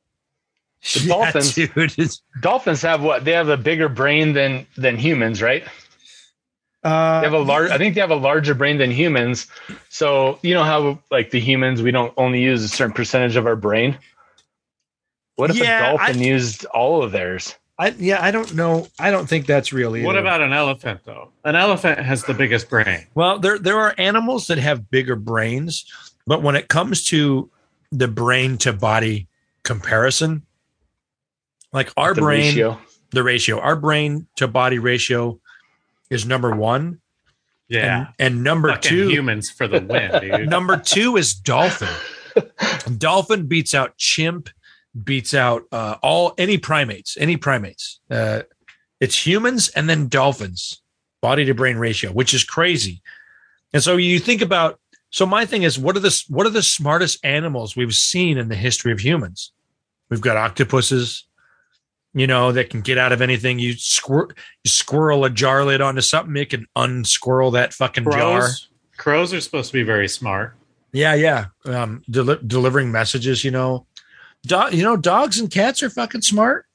The dolphins have what? They have a bigger brain than humans, right? They have I think they have a larger brain than humans. So you know how like the humans, we don't only use a certain percentage of our brain. What if a dolphin used all of theirs? I don't know. I don't think that's real either. What about an elephant though? An elephant has the biggest brain. Well, there are animals that have bigger brains, but when it comes to the brain to body comparison, like our brain, the ratio, our brain to body ratio is number one. Yeah. And number fucking two, humans for the win, dude. Number two is dolphin. Dolphin beats out chimp, beats out any primates. It's humans and then dolphins, body to brain ratio, which is crazy. And so you think about, so my thing is, what are the smartest animals we've seen in the history of humans? We've got octopuses, that can get out of anything. You squirrel a jar lid onto something, it can unsquirrel that fucking jar. Crows are supposed to be very smart. Yeah. Delivering messages, dogs and cats are fucking smart.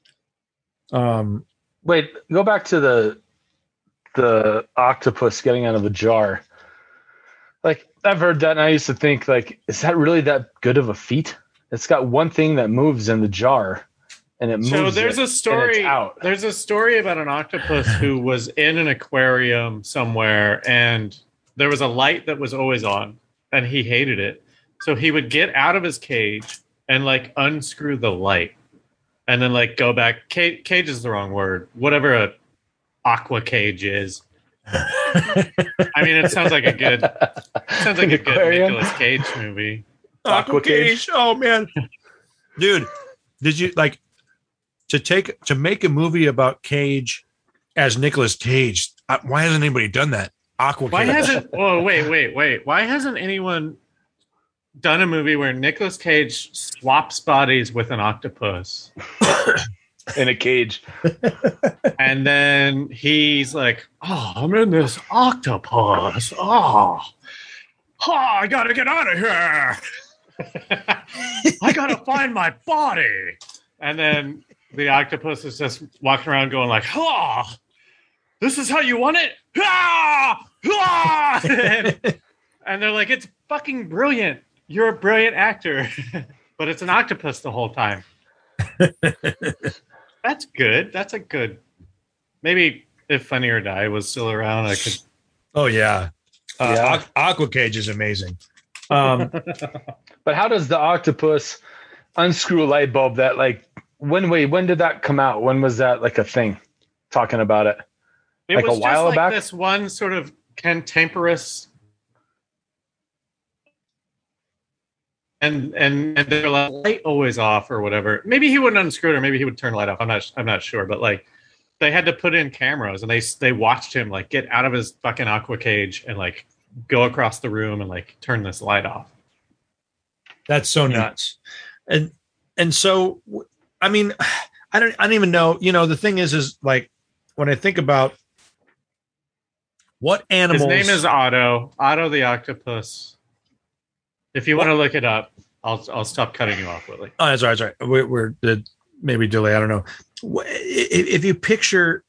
Wait, go back to the octopus getting out of the jar. Like I've heard that and I used to think like, is that really that good of a feat? It's got one thing that moves in the jar. And it moves. So there's a story. Out. There's a story about an octopus who was in an aquarium somewhere, and there was a light that was always on, and he hated it. So he would get out of his cage and like unscrew the light, and then like go back. Cage is the wrong word. Whatever a aqua cage is. I mean, it sounds like a good. Sounds like a good Nicolas Cage movie. Aqua cage. Oh man, dude, did you like? To make a movie about Cage as Nicolas Cage, why hasn't anybody done that? Why hasn't? Oh, wait! Why hasn't anyone done a movie where Nicolas Cage swaps bodies with an octopus in a cage, and then he's like, "Oh, I'm in this octopus. Oh, I gotta get out of here. I gotta find my body." And then the octopus is just walking around going like, "Oh, this is how you want it?" And they're like, "It's fucking brilliant. You're a brilliant actor." But it's an octopus the whole time. That's good. That's a good. Maybe if Funny or Die was still around, I could. Oh yeah. Aqua Cage is amazing. But how does the octopus unscrew a light bulb that like when did that come out? When was that like a thing? Talking about it. It like was a while just like back. This one sort of contemporaneous, and they're like light always off or whatever. Maybe he wouldn't unscrew it, or maybe he would turn the light off. I'm not sure, but like they had to put in cameras and they watched him like get out of his fucking aqua cage and like go across the room and like turn this light off. That's so nuts. And so, I mean, I don't even know, the thing is like, when I think about what animals, his name is Otto the octopus. If you want to look it up, I'll stop cutting you off, Willie. Oh, that's all right. We're maybe delay. I don't know. If you picture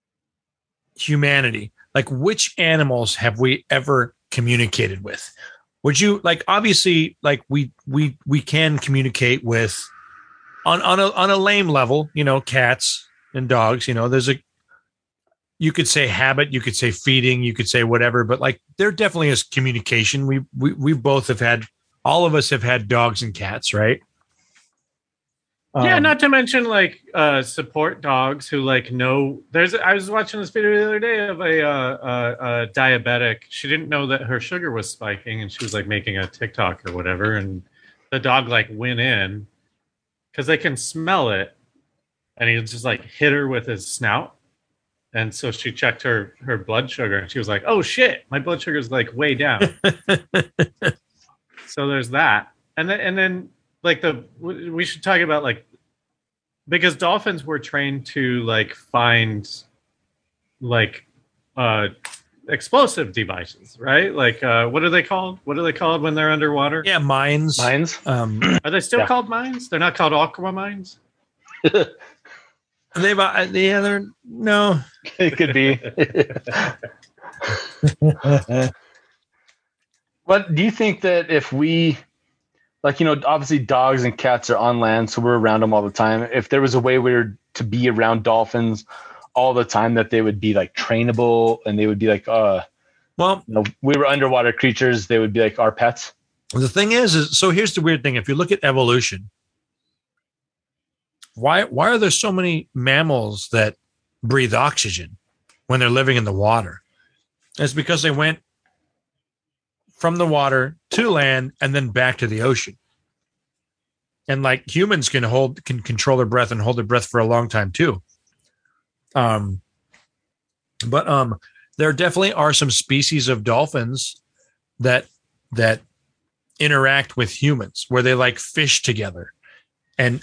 humanity, like which animals have we ever communicated with? Would you like, obviously, like we can communicate with on a lame level, cats and dogs, you could say habit, you could say feeding, you could say whatever, but like there definitely is communication. All of us have had dogs and cats, right? Yeah, not to mention like support dogs who like know. I was watching this video the other day of a diabetic. She didn't know that her sugar was spiking, and she was like making a TikTok or whatever. And the dog like went in because they can smell it, and he just like hit her with his snout. And so she checked her blood sugar, and she was like, "Oh shit, my blood sugar is like way down." So there's that, and then. Like we should talk about like, because dolphins were trained to like find like explosive devices, right? Like what are they called? What are they called when they're underwater? Yeah, mines. Mines. Are they still called mines? They're not called aqua mines. They're no. It could be. What do you think that if we, like, obviously dogs and cats are on land, so we're around them all the time. If there was a way we were to be around dolphins all the time, that they would be like trainable and they would be like, we were underwater creatures, they would be like our pets. The thing is so here's the weird thing. If you look at evolution, why are there so many mammals that breathe oxygen when they're living in the water? It's because they went from the water to land and then back to the ocean. And like humans can control their breath and hold their breath for a long time too. But there definitely are some species of dolphins that interact with humans where they like fish together. And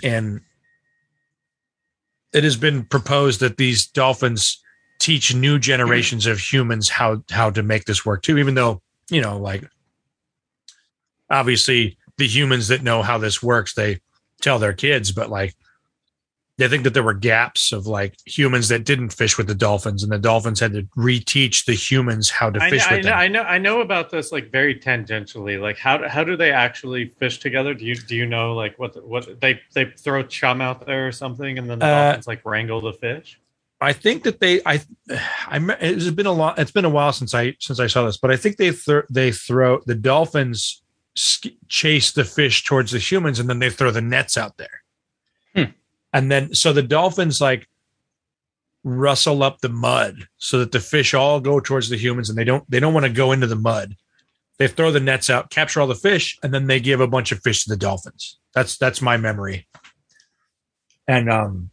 it has been proposed that these dolphins teach new generations of humans how to make this work too, even though, like obviously the humans that know how this works, they tell their kids, but like they think that there were gaps of like humans that didn't fish with the dolphins, and the dolphins had to reteach the humans how to fish with them. I know about this like very tangentially. Like how do they actually fish together? Do you know like what they throw chum out there or something, and then the dolphins like wrangle the fish? I think that it's been a while since I saw this, but I think they throw the dolphins chase the fish towards the humans, and then they throw the nets out there. And then so the dolphins like rustle up the mud so that the fish all go towards the humans, and they don't want to go into the mud. They throw the nets out, capture all the fish, and then they give a bunch of fish to the dolphins. That's my memory. And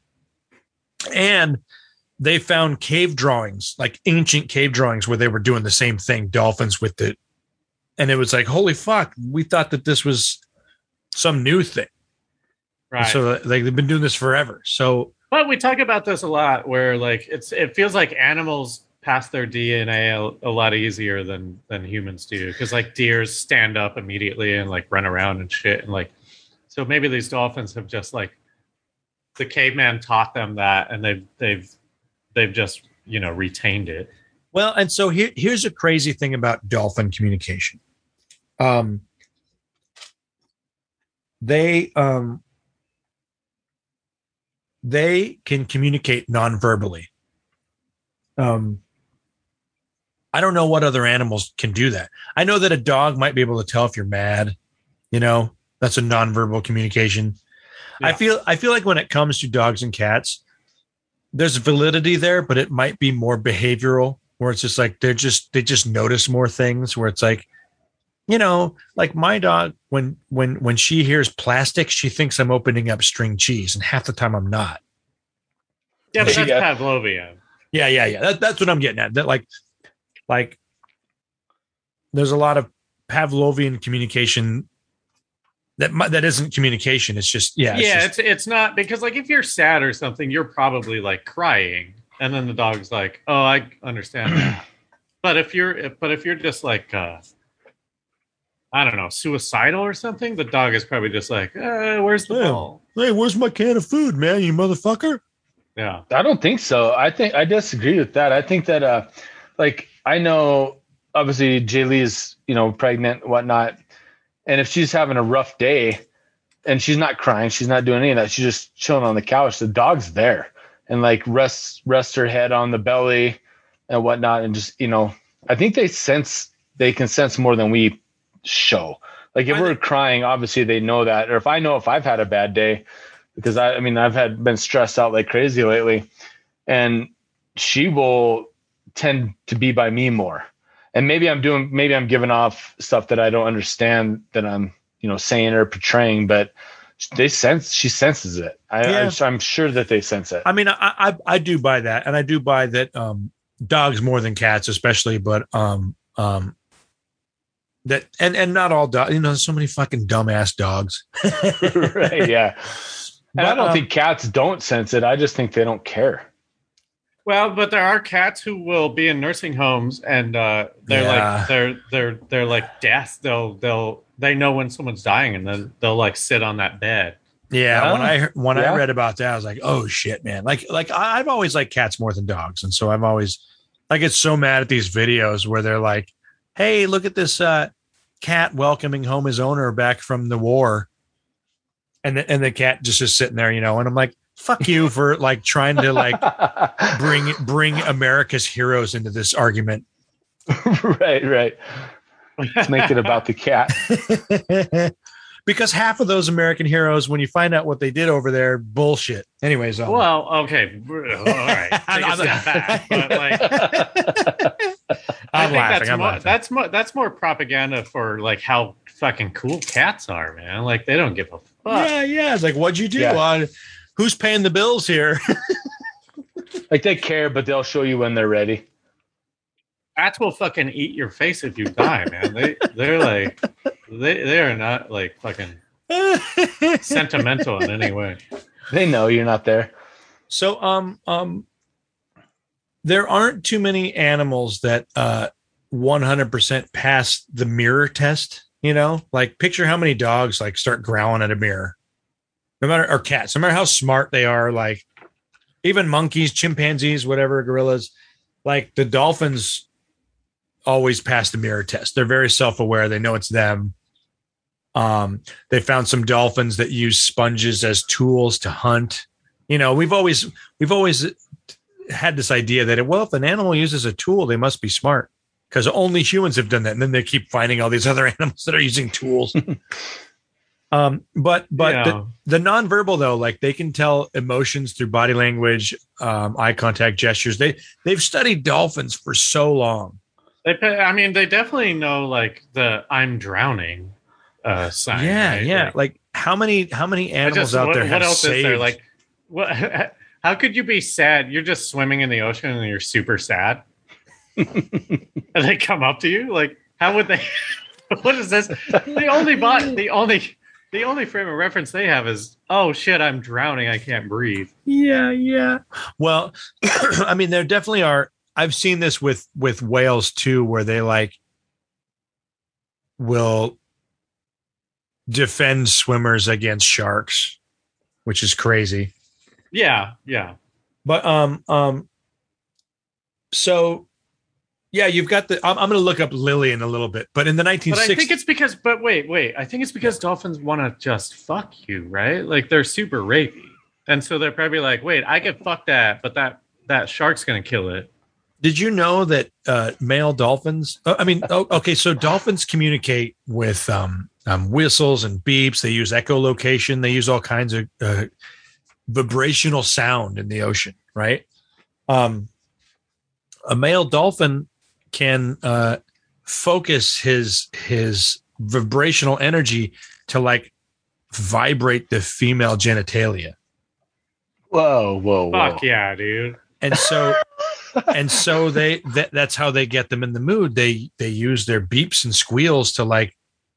they found cave drawings, like ancient cave drawings, where they were doing the same thing, dolphins with the, and it was like, holy fuck, we thought that this was some new thing. Right. So they've been doing this forever. So, but we talk about this a lot, where like it feels like animals pass their DNA a lot easier than humans do, because like deers stand up immediately and like run around and shit, and like so maybe these dolphins have just like the caveman taught them that, and they've just retained it. Well, and so here's a crazy thing about dolphin communication. They can communicate non-verbally. I don't know what other animals can do that. I know that a dog might be able to tell if you're mad. That's a non-verbal communication. Yeah. I feel like when it comes to dogs and cats, there's validity there, but it might be more behavioral, where it's just like they just notice more things, where it's like, like my dog, when she hears plastic, she thinks I'm opening up string cheese, and half the time I'm not. Yeah, but that's Pavlovian. Yeah. That's what I'm getting at. That like there's a lot of Pavlovian communication that isn't communication. It's just it's not, because like if you're sad or something, you're probably like crying, and then the dog's like, oh, I understand that. But if you're just like I don't know, suicidal or something, the dog is probably just like, where's the ball? Hey, where's my can of food, man, you motherfucker? Yeah. I don't think so. I disagree with that. I think that like I know obviously Jaylee's, pregnant, whatnot. And if she's having a rough day and she's not crying, she's not doing any of that, she's just chilling on the couch, the dog's there and like rests her head on the belly and whatnot. And just, I think they can sense more than we show. Like if we're crying, obviously they know that. Or if I've had a bad day, because I've been stressed out like crazy lately, and she will tend to be by me more. And maybe I'm giving off stuff that I don't understand that I'm, saying or portraying, but she senses it. I'm sure that they sense it. I mean, I do buy that. And I do buy that, dogs more than cats, especially, but, that, and not all dogs, there's so many fucking dumbass dogs. Right. Yeah. And I don't think cats don't sense it. I just think they don't care. Well, but there are cats who will be in nursing homes, and they're like death. They know when someone's dying, and then they'll like sit on that bed. Yeah. When I read about that, I was like, oh shit, man. Like I've always liked cats more than dogs, and so I get so mad at these videos where they're like, hey, look at this cat welcoming home his owner back from the war, and the cat just is sitting there, and I'm like, fuck you for like trying to like bring America's heroes into this argument. Right. Let's make it about the cat. Because half of those American heroes, when you find out what they did over there, bullshit. Anyways, well, okay, all right, take a step back. But like, I'm laughing. That's more propaganda for like how fucking cool cats are, man. Like they don't give a fuck. Yeah. It's like, what'd you do? Yeah. Who's paying the bills here? Like they care, but they'll show you when they're ready. Cats will fucking eat your face if you die, man. They're like they are not like fucking sentimental in any way. They know you're not there. So there aren't too many animals that 100% pass the mirror test, like picture how many dogs like start growling at a mirror. Or cats, no matter how smart they are, like even monkeys, chimpanzees, whatever, gorillas, like the dolphins always pass the mirror test. They're very self-aware. They know it's them. They found some dolphins that use sponges as tools to hunt. We've always had this idea that, if an animal uses a tool, they must be smart because only humans have done that. And then they keep finding all these other animals that are using tools. But the nonverbal though, like they can tell emotions through body language, eye contact, gestures. They've studied dolphins for so long. They definitely know like the "I'm drowning" sign. Yeah, right? yeah. Like how many animals out there have what else saved? Is there? Like, what? How could you be sad? You're just swimming in the ocean and you're super sad, and they come up to you. Like, how would they? What is this? The only frame of reference they have is, oh shit, I'm drowning. I can't breathe. Yeah. Well, there definitely are. I've seen this with whales too, where they like will defend swimmers against sharks, which is crazy. Yeah. But so yeah, you've got I'm going to look up Lily in a little bit, but in the 1960s. But I think it's because. But wait. I think it's because dolphins want to just fuck you, right? Like they're super rapey, and so they're probably like, wait, I could fuck that, but that shark's going to kill it. Did you know that male dolphins? Okay, so dolphins communicate with whistles and beeps. They use echolocation. They use all kinds of vibrational sound in the ocean, right? A male dolphin can focus his vibrational energy to like vibrate the female genitalia. Whoa! Fuck yeah, dude! And so that's how they get them in the mood. They use their beeps and squeals to like.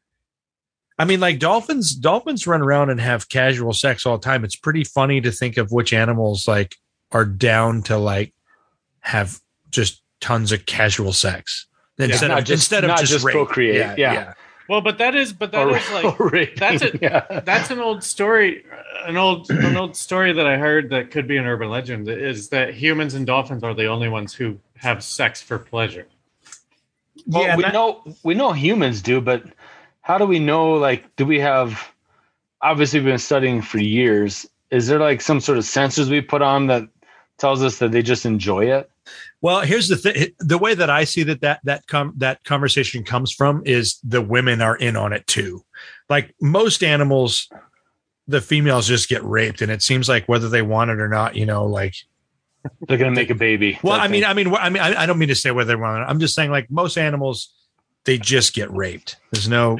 Dolphins run around and have casual sex all the time. It's pretty funny to think of which animals like are down to like have just tons of casual sex instead of just procreate. Yeah. Well, but that is like that's an old story, an old story that I heard that could be an urban legend. Is that humans and dolphins are the only ones who have sex for pleasure? Well, Yeah, we know humans do, but how do we know? Like, do we have? Obviously, we've been studying for years. Is there like some sort of sensors we put on that tells us that they just enjoy it? well, here's the thing. The way that I see that conversation comes from is the women are in on it too. Like most animals, the females just get raped, and it seems like whether they want it or not, like. They're gonna make a baby. Well, I don't mean to say whether they want it. I'm just saying, like most animals, they just get raped. There's no.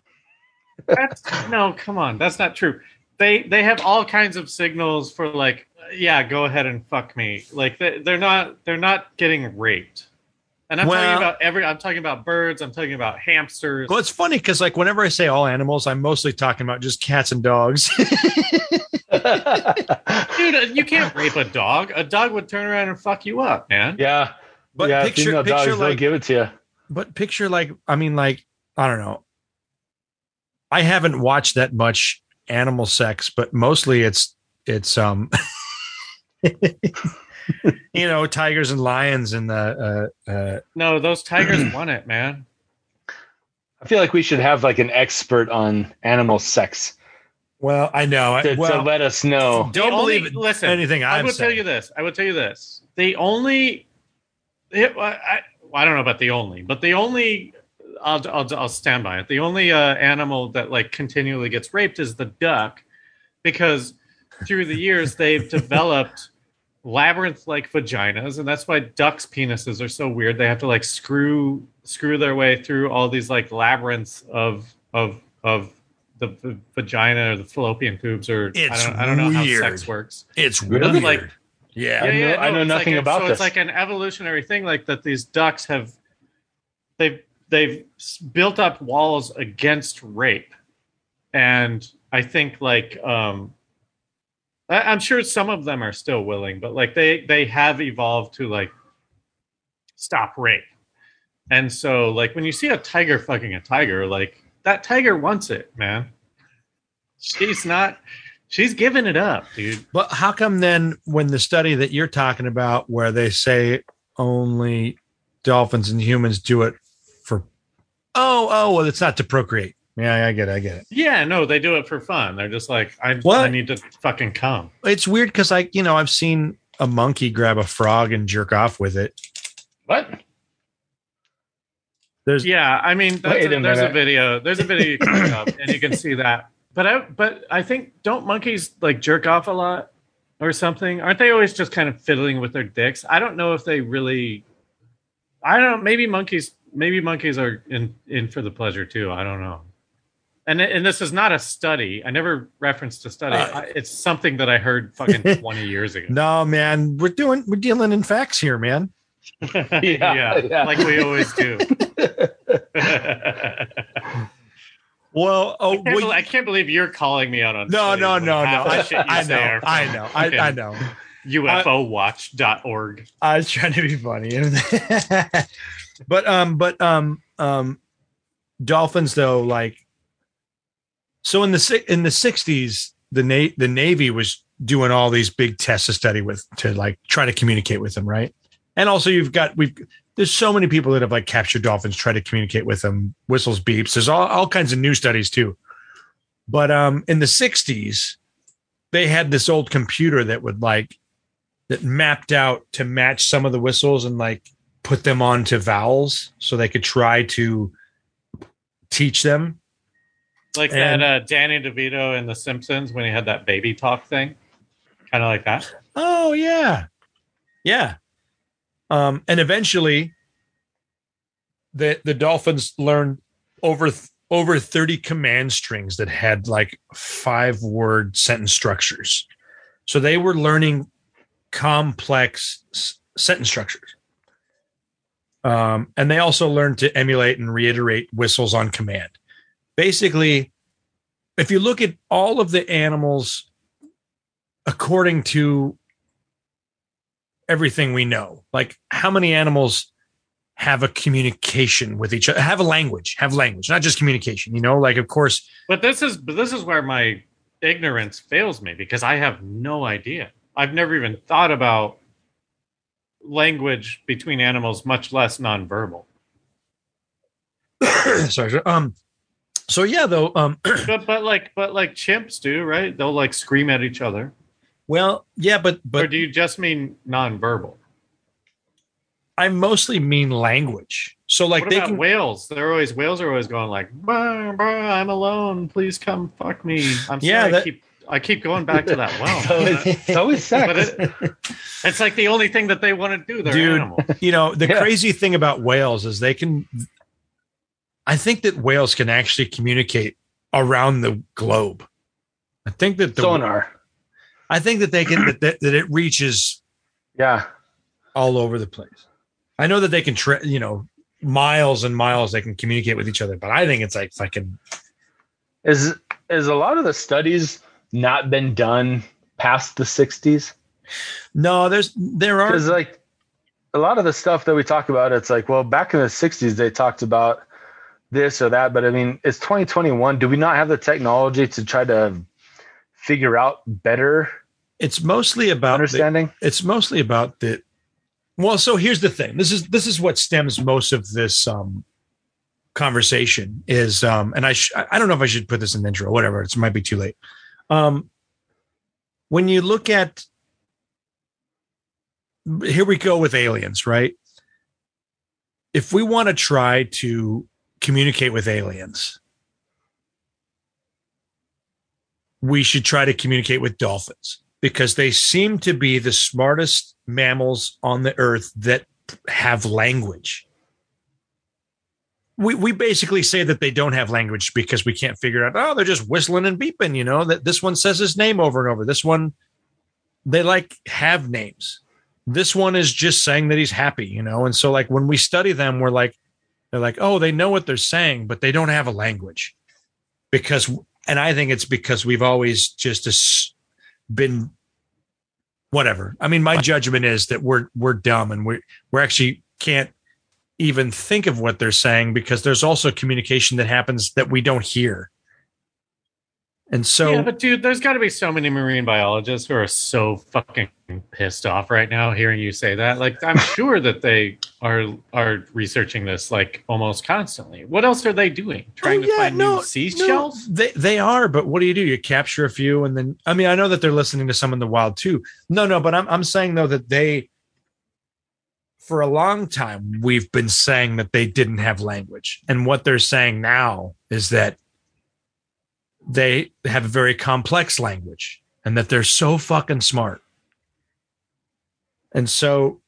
No, come on, that's not true. They have all kinds of signals for like, yeah, go ahead and fuck me. Like they're not getting raped. And I'm talking about birds. I'm talking about hamsters. Well, it's funny because like whenever I say all animals, I'm mostly talking about just cats and dogs. Dude, you can't rape a dog. A dog would turn around and fuck you up, man. Yeah, But yeah, picture female dogs, they'll like give it to you. But picture like I don't know. I haven't watched that much animal sex, but mostly it's tigers and lions and the No, those tigers want it, man. I feel like we should have like an expert on animal sex well, I know. to let us know. Don't believe listen, anything I I'm will saying. tell you this. The only I don't know about the only, but the only I'll stand by it. The only animal that like continually gets raped is the duck, because through the years they've developed labyrinth-like vaginas, and that's why ducks' penises are so weird. They have to like screw their way through all these like labyrinths of the vagina or the fallopian tubes, or I don't know how sex works. It's Really? weird. Like, yeah. I know nothing about this. It's like an evolutionary thing, like that. These ducks they've built up walls against rape, and I think like I'm sure some of them are still willing, but like they have evolved to like stop rape, and so like when you see a tiger fucking a tiger, like that tiger wants it, man. She's giving it up, dude. But how come then when the study that you're talking about where they say only dolphins and humans do it for well, it's not to procreate. Yeah, I get it. Yeah, no, they do it for fun. They're just like, I need to fucking come. It's weird because I've seen a monkey grab a frog and jerk off with it. What? There's a video you can look up and you can see that. But I think, don't monkeys like jerk off a lot or something? Aren't they always just kind of fiddling with their dicks? I don't know if they really. I don't know. Maybe monkeys are in for the pleasure too. I don't know. And this is not a study. I never referenced a study. It's something that I heard fucking 20 years ago. No, man, we're dealing in facts here, man. yeah, like we always do. Well, I can't believe you're calling me out on. No. I Okay. know. UFOwatch.org. I was trying to be funny, but dolphins though, like, so in the 60s, the Navy was doing all these big tests to study to like try to communicate with them, right? And also there's so many people that have like captured dolphins, try to communicate with them, whistles, beeps. There's all kinds of new studies too. But in the 60s, they had this old computer that mapped out to match some of the whistles and like put them onto vowels so they could try to teach them. Like that Danny DeVito in The Simpsons when he had that baby talk thing. Kind of like that. Oh, yeah. Yeah. And eventually the dolphins learned over 30 command strings that had like 5-word sentence structures. So they were learning complex sentence structures. And they also learned to emulate and reiterate whistles on command. Basically, if you look at all of the animals according to everything we know, like how many animals have a communication with each other, have language, not just communication, like, of course. But this is where my ignorance fails me, because I have no idea. I've never even thought about language between animals, much less nonverbal. Sorry. So yeah, though. but like chimps do, right? They'll like scream at each other. Well, yeah, Or but do you just mean nonverbal? I mostly mean language. So like What they about can. whales? Whales are always going like, bah, bah, I'm alone. Please come fuck me. I'm sorry. Yeah, I keep going back to that well. It's always sex. But it's like the only thing that they want to do. They're Dude, animals. You know, the Yeah. crazy thing about whales is they can. I think that whales can actually communicate around the globe. I think that Sonar. I think that they can that it reaches Yeah. all over the place. I know that they can, miles and miles they can communicate with each other, but I think it's like fucking. Is a lot of the studies not been done past the 60s? No, there are. Because like a lot of the stuff that we talk about, it's like, well, back in the 60s they talked about this or that, but I mean, it's 2021. Do we not have the technology to try to figure out better It's mostly about understanding? It's mostly about the. Well, so here's the thing. This is what stems most of this conversation is, and I don't know if I should put this in the intro, whatever. It might be too late. When you look at, here we go with aliens, right? If we want to try to communicate with aliens, we should try to communicate with dolphins because they seem to be the smartest mammals on the earth that have language. We basically say that they don't have language because we can't figure out, oh, they're just whistling and beeping, that this one says his name over and over. This one, they like have names. This one is just saying that he's happy, And so like when we study them, they're like, oh, they know what they're saying, but they don't have a language and I think it's because we've always just been whatever. I mean, my judgment is that we're dumb and we're actually can't even think of what they're saying because there's also communication that happens that we don't hear. And so, Yeah, but dude, there's got to be so many marine biologists who are so fucking pissed off right now hearing you say that. Like, I'm sure that they are researching this like almost constantly. What else are they doing? Trying to find new seashells? No, they are, but what do? You capture a few, and then I mean, I know that they're listening to some in the wild too. No, but I'm saying though that they, for a long time, we've been saying that they didn't have language, and what they're saying now is that they have a very complex language and that they're so fucking smart. And so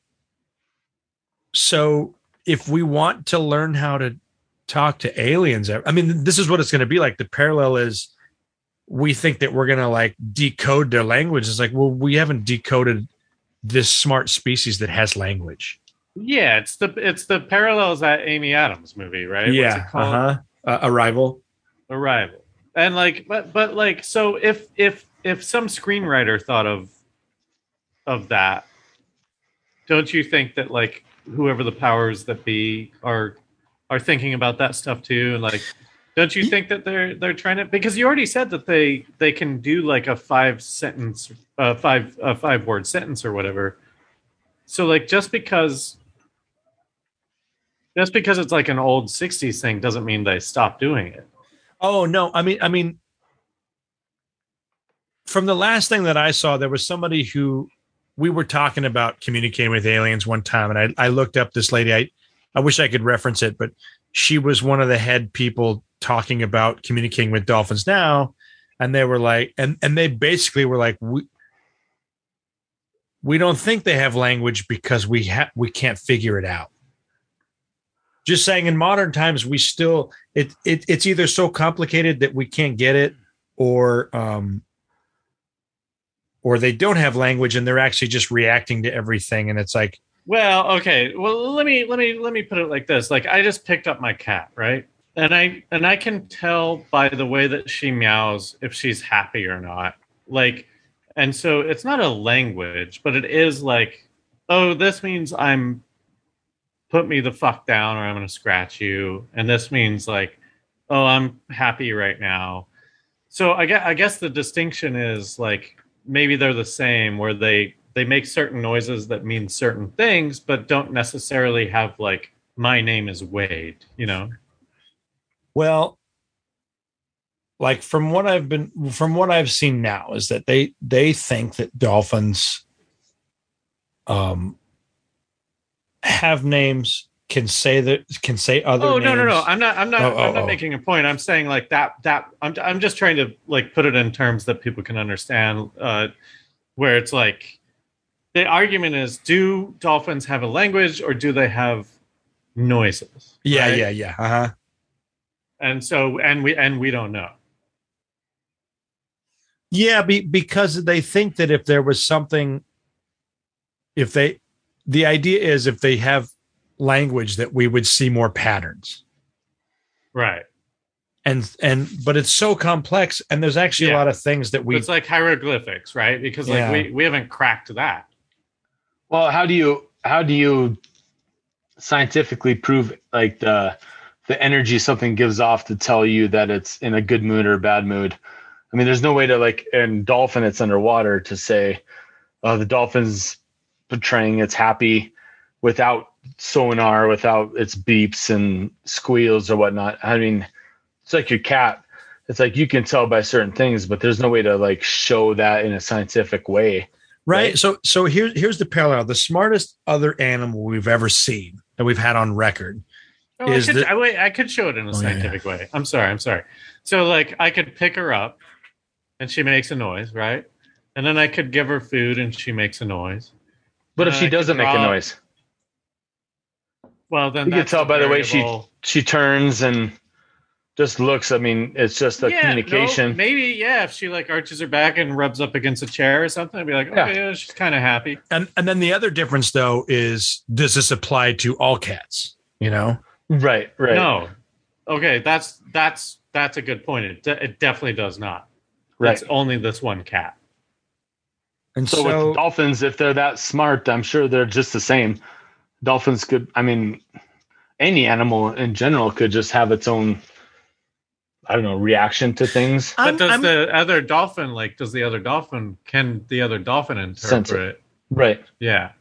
if we want to learn how to talk to aliens, I mean, this is what it's going to be like. The parallel is we think that we're going to like decode their language. It's like, well, we haven't decoded this smart species that has language. Yeah, it's the parallels that Amy Adams movie, right? Yeah. What's it called? Arrival. And like, but like, so if some screenwriter thought of that, don't you think that like whoever the powers that be are thinking about that stuff too? And like, don't you think that they're trying to, because you already said that they can do like a 5 word sentence or whatever. So like just because it's like an old 60s thing doesn't mean they stop doing it. Oh no, I mean from the last thing that I saw, there was somebody who we were talking about communicating with aliens one time, and I looked up this lady. I wish I could reference it, but she was one of the head people talking about communicating with dolphins now, and they were like, and they basically were like, we don't think they have language because we can't figure it out. Just saying, in modern times, we still it's either so complicated that we can't get it, or they don't have language and they're actually just reacting to everything, and it's like, well, okay, well, let me put it like this: like, I just picked up my cat, right, and I can tell by the way that she meows if she's happy or not, like, and so it's not a language, but it is like, oh, this means I'm. Put me the fuck down or I'm going to scratch you. And this means like, oh, I'm happy right now. So I guess the distinction is like, maybe they're the same where they make certain noises that mean certain things, but don't necessarily have like, my name is Wade, Well, like from what I've seen now is that they think that dolphins have names, can say other Oh, names. no. I'm not Oh. making a point. I'm saying like that I'm just trying to like put it in terms that people can understand, where it's like the argument is, do dolphins have a language or do they have noises? Yeah, right? yeah. Uh-huh. And so we don't know. Yeah, because they think that if there was something, the idea is if they have language that we would see more patterns. Right. But it's so complex, and there's actually a lot of things that it's like hieroglyphics, right? Because like we haven't cracked that. Well, how do you scientifically prove like the energy something gives off to tell you that it's in a good mood or a bad mood? I mean, there's no way to like in dolphin it's underwater to say, oh, the dolphin's portraying it's happy without sonar, without its beeps and squeals or whatnot. I mean, it's like your cat. It's like you can tell by certain things, but there's no way to like show that in a scientific way. Right. So here's the parallel. The smartest other animal we've ever seen that we've had on record is I could show it in a scientific way. I'm sorry. So like I could pick her up and she makes a noise, right? And then I could give her food and she makes a noise. But if she doesn't make a noise, well, then you can tell by the way she turns and just looks. I mean, it's just a communication. No, maybe, if she like arches her back and rubs up against a chair or something, I'd be like, okay, she's kind of happy. And then the other difference though is, does this apply to all cats? You know? Right. No. Okay, that's a good point. It definitely does not. Right. It's only this one cat. And so with dolphins, if they're that smart, I'm sure they're just the same. Dolphins could, I mean, any animal in general could just have its own, I don't know, reaction to things. But can the other dolphin interpret it? Right. Yeah.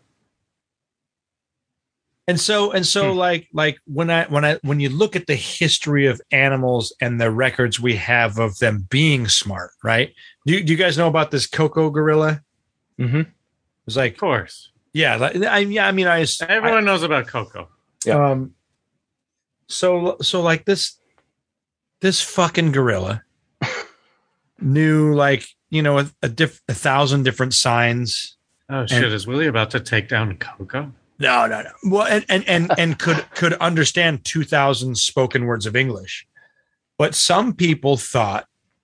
And so like when you look at the history of animals and the records we have of them being smart, right? Do you guys know about this Coco gorilla? Mm-hmm. It's like, of course. Yeah. Everyone knows about Coco. Yeah. So like this fucking gorilla knew, like, you know, a 1,000 different signs. Oh shit! Is Willie about to take down Coco? No. Well, and could understand 2,000 spoken words of English, but some people thought.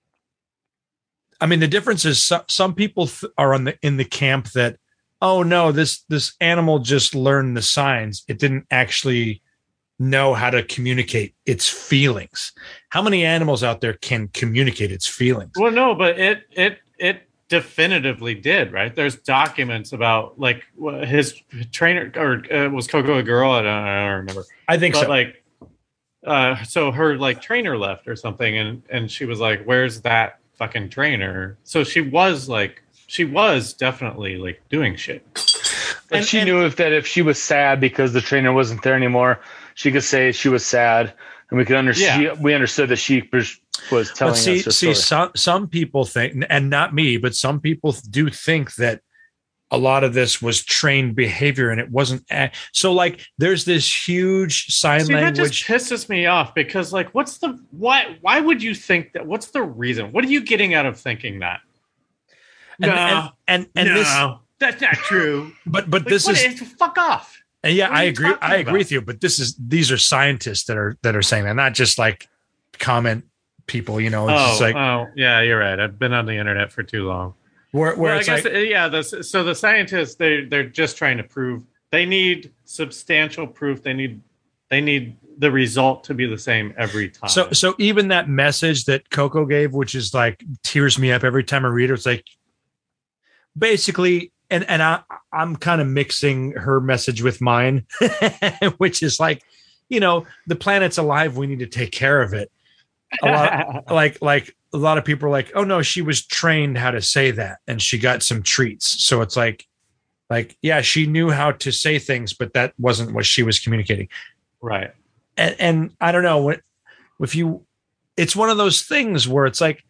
I mean, the difference is some people are in the camp that, oh no, this animal just learned the signs. It didn't actually know how to communicate its feelings. How many animals out there can communicate its feelings? Well, no, but it definitively did, right? There's documents about like his trainer, or was Coco a girl? I don't remember. I think so. Like, so her like trainer left or something, and she was like, "Where's that fucking trainer?" So she was definitely like doing shit. But she knew if she was sad because the trainer wasn't there anymore, she could say she was sad, and we could understand. Yeah. We understood that she was telling us her story. Some people think, and not me, but some people do think that a lot of this was trained behavior, and it wasn't. So, like, there's this huge sign language. That just pisses me off because, like, why would you think that? What's the reason? What are you getting out of thinking that? No, that's not true. But like, this is fuck off. And I agree. I agree with you. But these are scientists that are saying that, not just like comment people. You know, it's yeah, you're right. I've been on the internet for too long. Where it's so the scientists they're just trying to prove, they need substantial proof. They need the result to be the same every time. So even that message that Coco gave, which is like tears me up every time I read it, it's like basically, and I'm kind of mixing her message with mine, which is like, you know, the planet's alive. We need to take care of it. A lot, like a lot of people are like, oh no, she was trained how to say that, and she got some treats. So it's like, yeah, she knew how to say things, but that wasn't what she was communicating. Right. And I don't know, it's one of those things where it's like,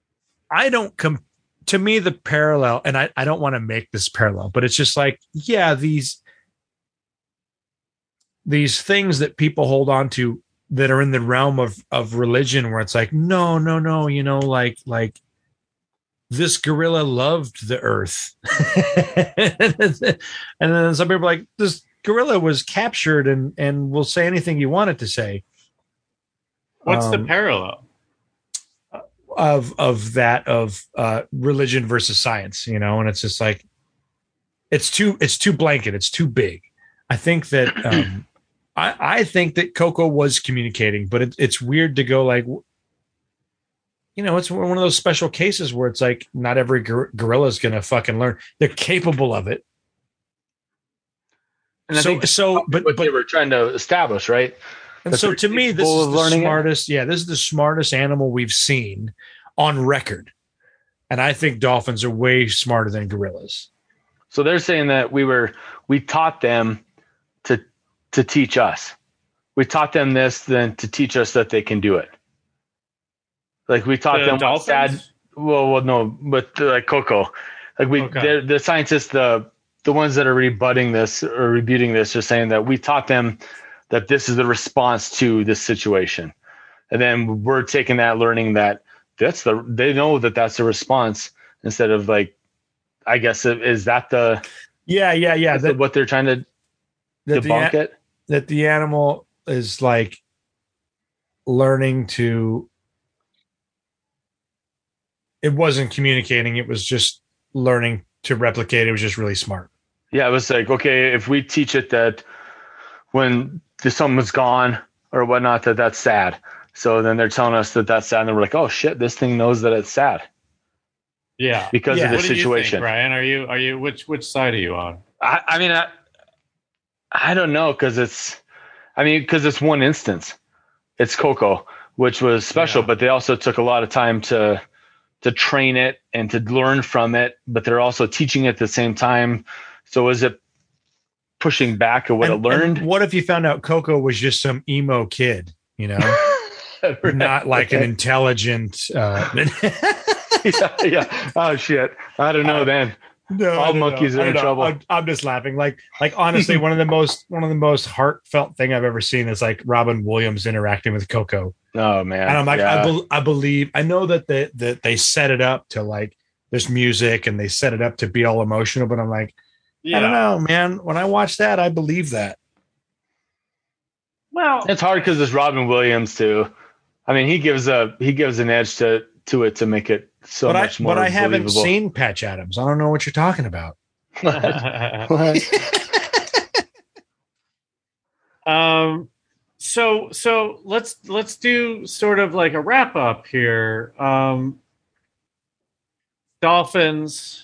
to me, the parallel, and I don't want to make this parallel, but it's just like, yeah, these things that people hold on to that are in the realm of religion, where it's like, no, like this gorilla loved the earth. And then some people are like, this gorilla was captured and will say anything you want it to say. What's the parallel of religion versus science, and it's just like, it's too blanket. It's too big. I think that, I think that Coco was communicating, but it's weird to go like, it's one of those special cases where it's like, not every gorilla is going to fucking learn. They're capable of it. And but they were trying to establish, right? And so to me, this is the smartest. Yeah, this is the smartest animal we've seen on record. And I think dolphins are way smarter than gorillas. So they're saying that we taught them to teach us. We taught them this then to teach us that they can do it. Like we taught them what's sad. Well, no, but like Coco, like the scientists, the ones that are rebutting this or rebuting this, are saying that we taught them that this is the response to this situation, and then we're taking that, learning that they know that that's the response, instead of like, I guess, is that the what they're trying to debunk it, that the animal is like learning to. It wasn't communicating. It was just learning to replicate. It was just really smart. Yeah, it was like, okay, if we teach it that when someone's gone or whatnot, that's sad. So then they're telling us that that's sad, and then we're like, oh shit, this thing knows that it's sad. Yeah, because of the situation. Brian, are you which side are you on? I mean, I don't know, because it's one instance. It's Coco, which was special, but they also took a lot of time to train it and to learn from it, but they're also teaching it at the same time. So is it pushing back at what it learned? And what if you found out Coco was just some emo kid, right. Not like an intelligent. Yeah. Oh shit. I don't know then. No, all monkeys are in trouble. I'm just laughing. Like honestly, one of the most heartfelt thing I've ever seen is like Robin Williams interacting with Coco. Oh man! And I'm like, I believe. I know that they set it up to like there's music and they set it up to be all emotional, but I'm like, I don't know, man. When I watch that, I believe that. Well, it's hard because it's Robin Williams too. I mean, he gives an edge to it to make it so much more. But I haven't believable. seen Patch Adams. I don't know what you're talking about. What? So let's do sort of like a wrap up here. Dolphins.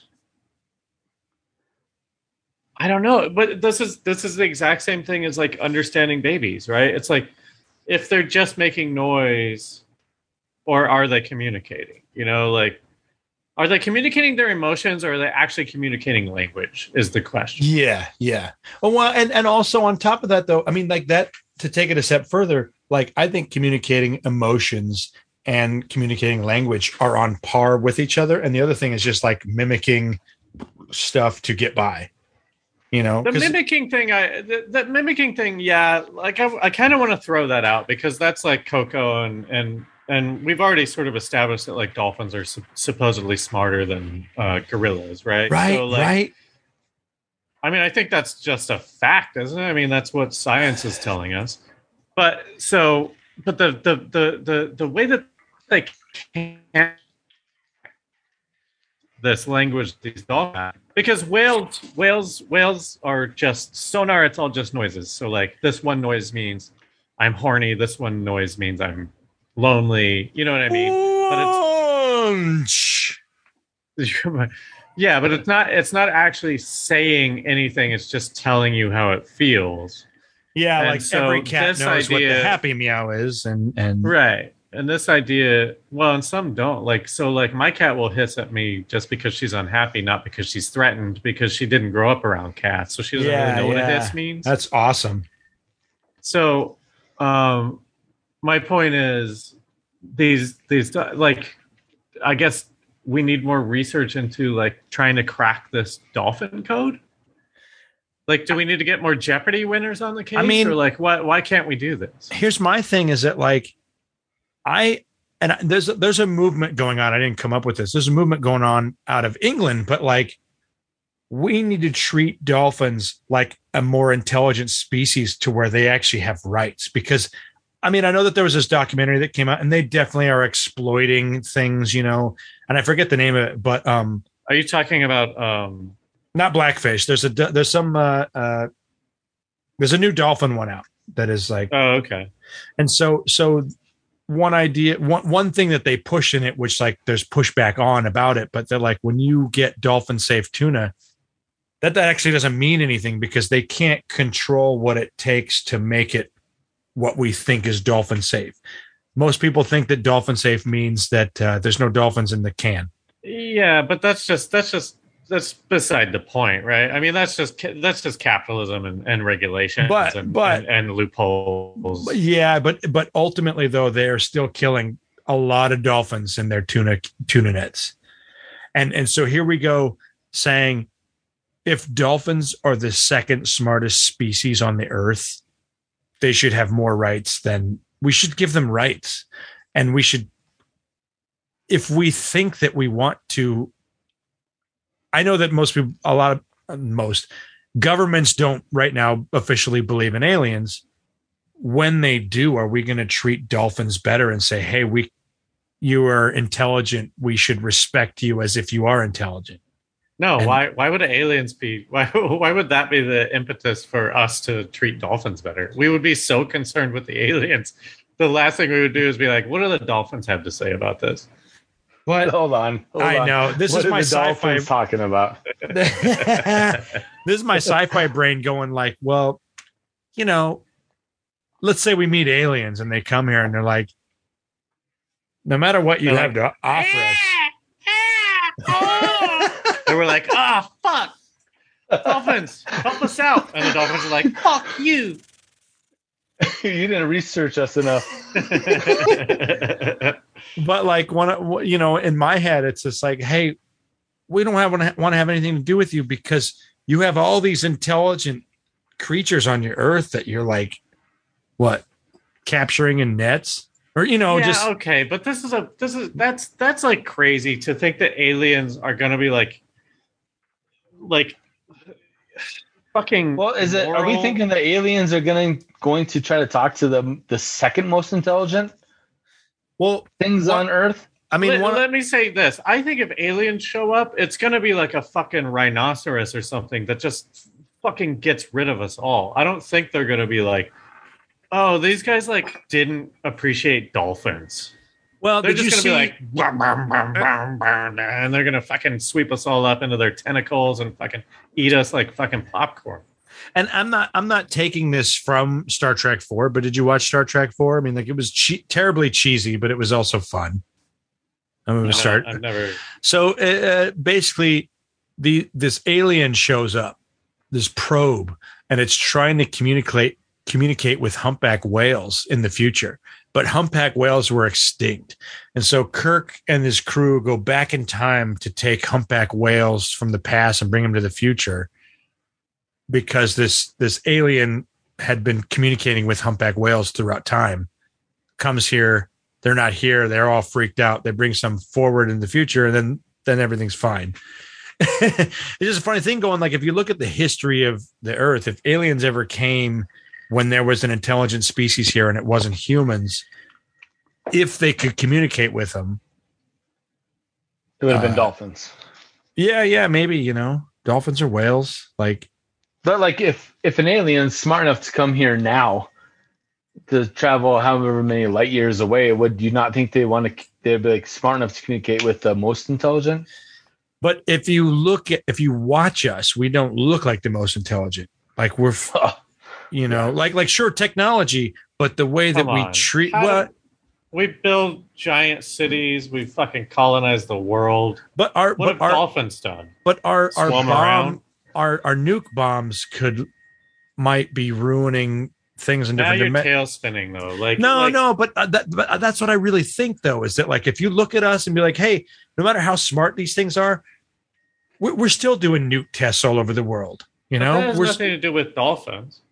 I don't know, but this is the exact same thing as like understanding babies, right? It's like, if they're just making noise, or are they communicating? Like, are they communicating their emotions, or are they actually communicating language? Is the question. Yeah. Well, and also on top of that, though, I mean, like that, to take it a step further, like I think communicating emotions and communicating language are on par with each other, and the other thing is just like mimicking stuff to get by. The mimicking thing, that mimicking thing, yeah. Like I kind of want to throw that out, because that's like Coco, and we've already sort of established that like dolphins are supposedly smarter than gorillas, right? Right, so, like, right. I mean, I think that's just a fact, isn't it? I mean, that's what science is telling us. But the way that they can't this language, these dolphins, because whales are just sonar. It's all just noises. So like this one noise means I'm horny. This one noise means I'm lonely. You know what I mean? But yeah, but it's not actually saying anything. It's just telling you how it feels. Yeah, and like so every cat knows what the happy meow is, and right. And this idea, well, and some don't. Like, so like my cat will hiss at me just because she's unhappy, not because she's threatened, because she didn't grow up around cats. So she doesn't really know what a hiss means. That's awesome. So, my point is these like, I guess we need more research into like trying to crack this dolphin code. Like, do we need to get more Jeopardy winners on the case? I mean, or like, why can't we do this? Here's my thing: is that like, there's a movement going on. I didn't come up with this. There's a movement going on out of England, but like, we need to treat dolphins like a more intelligent species to where they actually have rights. Because, I mean, I know that there was this documentary that came out, and they definitely are exploiting things, you know. And I forget the name of it, but are you talking about not Blackfish? There's a new dolphin one out that is like, oh, okay. And so one thing that they push in it, which like there's pushback on about it, but they're like, when you get dolphin safe tuna, that actually doesn't mean anything, because they can't control what it takes to make it what we think is dolphin safe. Most people think that dolphin safe means that there's no dolphins in the can. Yeah, but that's beside the point, right? I mean, that's just capitalism and regulations and loopholes. Yeah, but ultimately though, they are still killing a lot of dolphins in their tuna nets. And so here we go saying, if dolphins are the second smartest species on the earth, they should have more rights than we should give them rights. And we should, if we think that we want to, I know that most governments don't right now officially believe in aliens. When they do, are we going to treat dolphins better and say, hey, you are intelligent, we should respect you as if you are intelligent? No, why would aliens be? Why would that be the impetus for us to treat dolphins better? We would be so concerned with the aliens. The last thing we would do is be like, what do the dolphins have to say about this? But hold on. I know this is my sci-fi talking about. This is my sci-fi brain going like, well, you know, let's say we meet aliens and they come here and they're like, no matter what you have to offer us. And we're like, fuck. Dolphins, help us out. And the dolphins are like, fuck you. You didn't research us enough. But like, you know, in my head, it's just like, hey, we don't want to have anything to do with you because you have all these intelligent creatures on your earth that you're like, what, capturing in nets? Or, you know, just okay. But that's like crazy to think that aliens are going to be like fucking. Well, are we thinking that aliens are going to try to talk to the second most intelligent things on Earth? I mean, let me say this. I think if aliens show up, it's going to be like a fucking rhinoceros or something that just fucking gets rid of us all. I don't think they're going to be like, oh, these guys like didn't appreciate dolphins. Well, they're just going to be like, and they're going to fucking sweep us all up into their tentacles and fucking eat us like fucking popcorn. And I'm not taking this from Star Trek 4, but did you watch Star Trek 4? I mean, like, it was terribly cheesy, but it was also fun. I'm going to start. I've never. So basically, this alien shows up, this probe, and it's trying to communicate with humpback whales in the future. But humpback whales were extinct. And so Kirk and his crew go back in time to take humpback whales from the past and bring them to the future, because this alien had been communicating with humpback whales throughout time. Comes here, they're not here, they're all freaked out. They bring some forward in the future, and then everything's fine. It's just a funny thing going, like, if you look at the history of the Earth, if aliens ever came when there was an intelligent species here and it wasn't humans, if they could communicate with them, it would have been dolphins. Yeah, maybe, you know, dolphins or whales. Like, but like if an alien's smart enough to come here now to travel however many light years away, would you not think they'd be like smart enough to communicate with the most intelligent? But if you watch us, we don't look like the most intelligent. Like, we're you know, like sure, technology, but the way that we treat we build giant cities, we fucking colonize the world. But what have dolphins done? But our nuke bombs might be ruining things in Now different you're dimensions. tail spinning though. Like No, but that's what I really think, though, is that like if you look at us and be like, hey, no matter how smart these things are, we're still doing nuke tests all over the world. You But know, that has nothing to do with dolphins.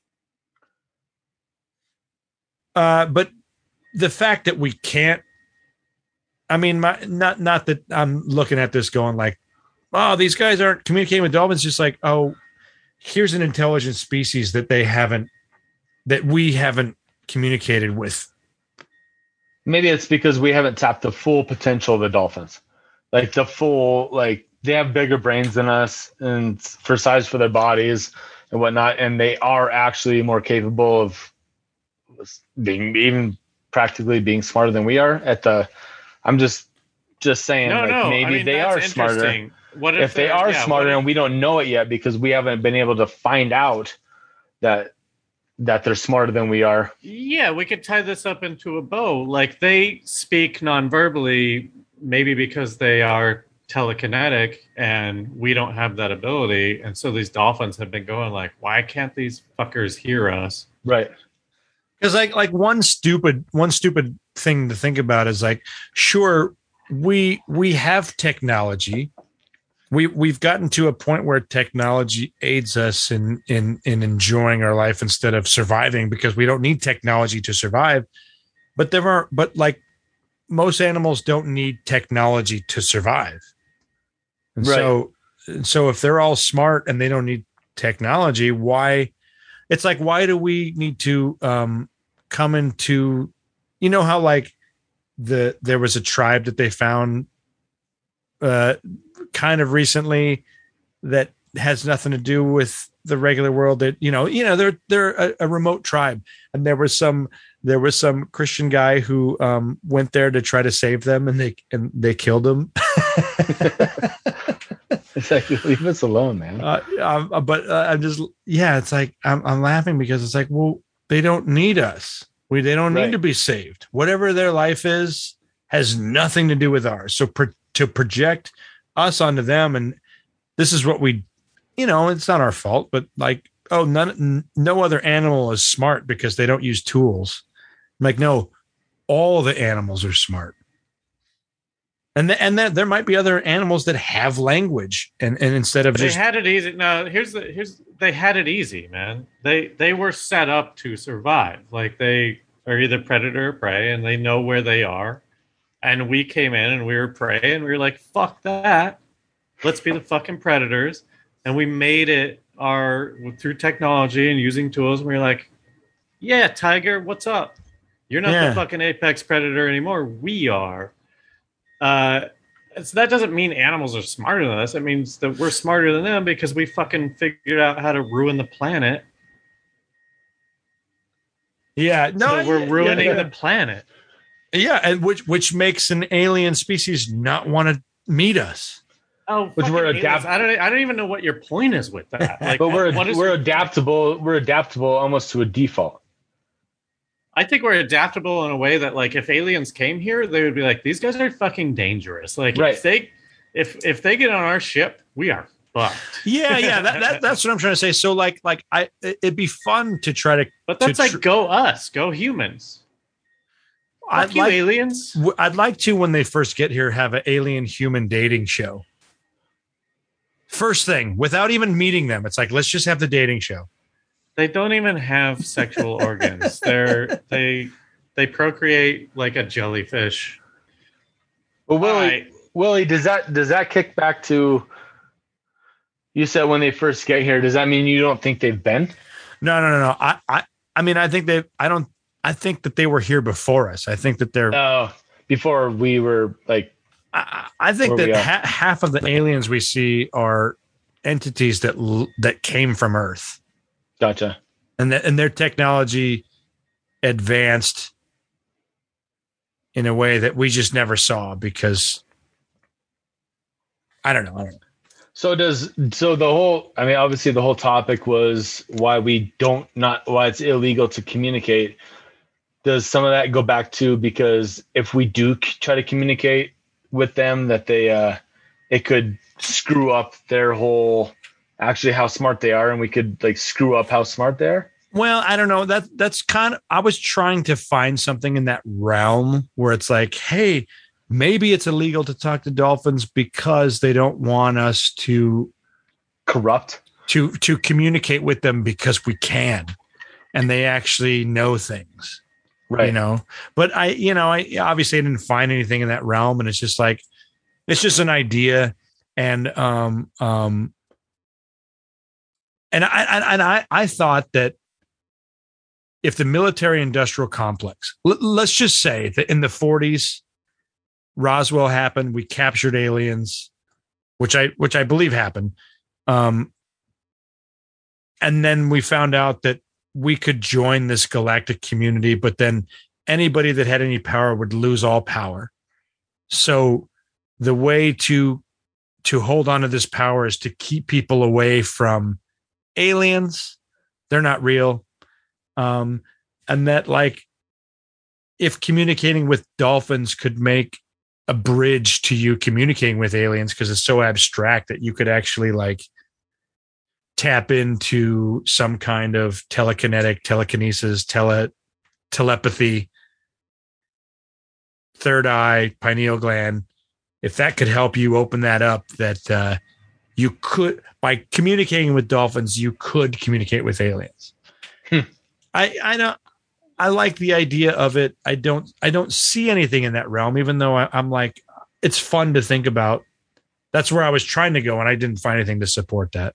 but the fact that we can't, I mean, not that I'm looking at this going like, oh, these guys aren't communicating with dolphins. Just like, oh, here's an intelligent species that we haven't communicated with. Maybe it's because we haven't tapped the full potential of the dolphins. Like they have bigger brains than us and for size for their bodies and whatnot. And they are actually more capable of being even practically being smarter than we are I'm just saying maybe they are smarter. What if they are smarter and we don't know it yet because we haven't been able to find out that they're smarter than we are. Yeah, we could tie this up into a bow. Like they speak non-verbally, maybe because they are telekinetic and we don't have that ability. And so these dolphins have been going like, why can't these fuckers hear us? Right. Because like one stupid thing to think about is like, sure, we have technology. We've gotten to a point where technology aids us in enjoying our life instead of surviving because we don't need technology to survive. But like most animals don't need technology to survive. And right. so if they're all smart and they don't need technology, why do we need to come into, you know, how like there was a tribe that they found kind of recently that has nothing to do with the regular world, that you know they're a remote tribe, and there was some Christian guy who went there to try to save them, and they killed him. It's like, leave us alone, man. But I'm just, it's like I'm laughing because it's like, well, they don't need us. They don't need to be saved. Whatever their life is has nothing to do with ours. So to project us onto them, and this is what we, it's not our fault, but like, oh, no other animal is smart because they don't use tools. I'm like, no, all the animals are smart. And that there might be other animals that have language, and instead of they had it easy. No, they had it easy, man. They were set up to survive. Like they are either predator or prey, and they know where they are. And we came in and we were prey, and we were like, fuck that. Let's be the fucking predators. And we made it through technology and using tools. And we were like, yeah, tiger, what's up? You're not the fucking apex predator anymore. We are. So that doesn't mean animals are smarter than us. It means that we're smarter than them because we fucking figured out how to ruin the planet. Yeah, no, so we're ruining the planet. Yeah, and which makes an alien species not want to meet us. Oh, which we're adaptable. I don't even know what your point is with that. Like, but we're adaptable. We're adaptable almost to a default. I think we're adaptable in a way that, like, if aliens came here, they would be like, "These guys are fucking dangerous." Like, if they get on our ship, we are fucked. Yeah, that's what I'm trying to say. So, it'd be fun to try to, but that's go us, go humans. Fuck you, aliens. I'd like to, when they first get here, have an alien human dating show. First thing, without even meeting them, it's like, let's just have the dating show. They don't even have sexual organs. They procreate like a jellyfish. Well, Willie, does that kick back to, you said when they first get here? Does that mean you don't think they've been? No. I mean, I think that they were here before us. I think that they're before we were like. I think that half of the aliens we see are entities that came from Earth. Gotcha. And their technology advanced in a way that we just never saw because I don't know. So obviously the whole topic was why it's illegal to communicate. Does some of that go back to because if we do try to communicate with them, that it could screw up their whole, actually how smart they are, and we could like screw up how smart they are? Well, I don't know. That's kind of, I was trying to find something in that realm where it's like, hey, maybe it's illegal to talk to dolphins because they don't want us to Corrupt. to communicate with them because we can, and they actually know things, Right. you know. But I obviously didn't find anything in that realm, and it's just like, it's just an idea, and I thought that if the military industrial complex, let's just say that in the 40s, Roswell happened, we captured aliens, which I believe happened. And then we found out that we could join this galactic community, but then anybody that had any power would lose all power. So the way to hold on to this power is to keep people away from aliens. They're not real. And that, like, if communicating with dolphins could make a bridge to you communicating with aliens, because it's so abstract that you could actually like tap into some kind of telekinesis, telepathy, third eye, pineal gland. If that could help you open that up, that you could, by communicating with dolphins, you could communicate with aliens. I like the idea of it. I don't see anything in that realm, even though I'm like, it's fun to think about. That's where I was trying to go, and I didn't find anything to support that.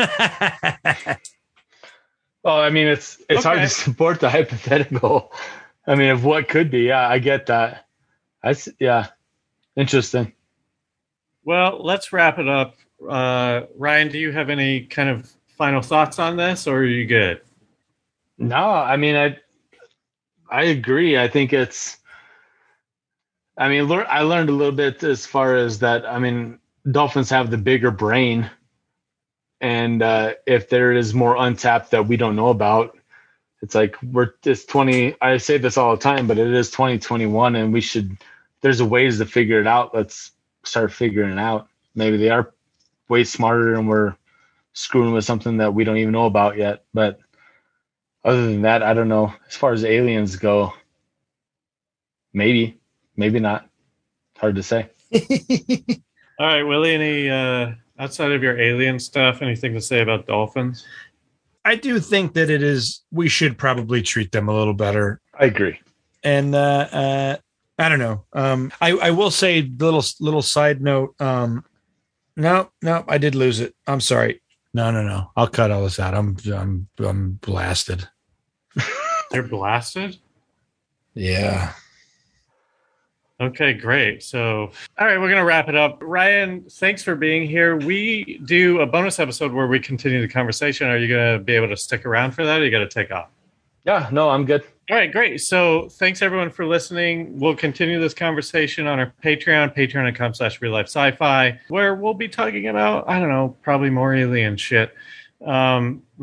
Well, I mean, it's hard to support the hypothetical. I mean, of what could be. Yeah, I get that. Interesting. Well, let's wrap it up. Ryan, do you have any kind of final thoughts on this, or are you good? No, I mean, I agree. I think it's, I mean, I learned a little bit as far as that. I mean, dolphins have the bigger brain. And if there is more untapped that we don't know about, it's like I say this all the time, but it is 2021 and there's a ways to figure it out. Let's start figuring it out. Maybe they are way smarter and we're screwing with something that we don't even know about yet. But other than that, I don't know. As far as aliens go, maybe not. Hard to say. All right, Willie, any outside of your alien stuff, anything to say about dolphins? I do think that we should probably treat them a little better. I agree. And I don't know. I will say, little side note. No, I did lose it. I'm sorry. No. I'll cut all this out. I'm blasted. They're blasted? Yeah. Okay, great. So, all right, we're going to wrap it up. Ryan, thanks for being here. We do a bonus episode where we continue the conversation. Are you going to be able to stick around for that, or you got to take off? Yeah, no, I'm good. All right, great. So thanks, everyone, for listening. We'll continue this conversation on our Patreon, patreon.com/reallifesci-fi, where we'll be talking about, I don't know, probably more alien shit.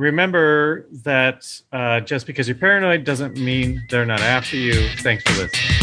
Remember that just because you're paranoid doesn't mean they're not after you. Thanks for listening.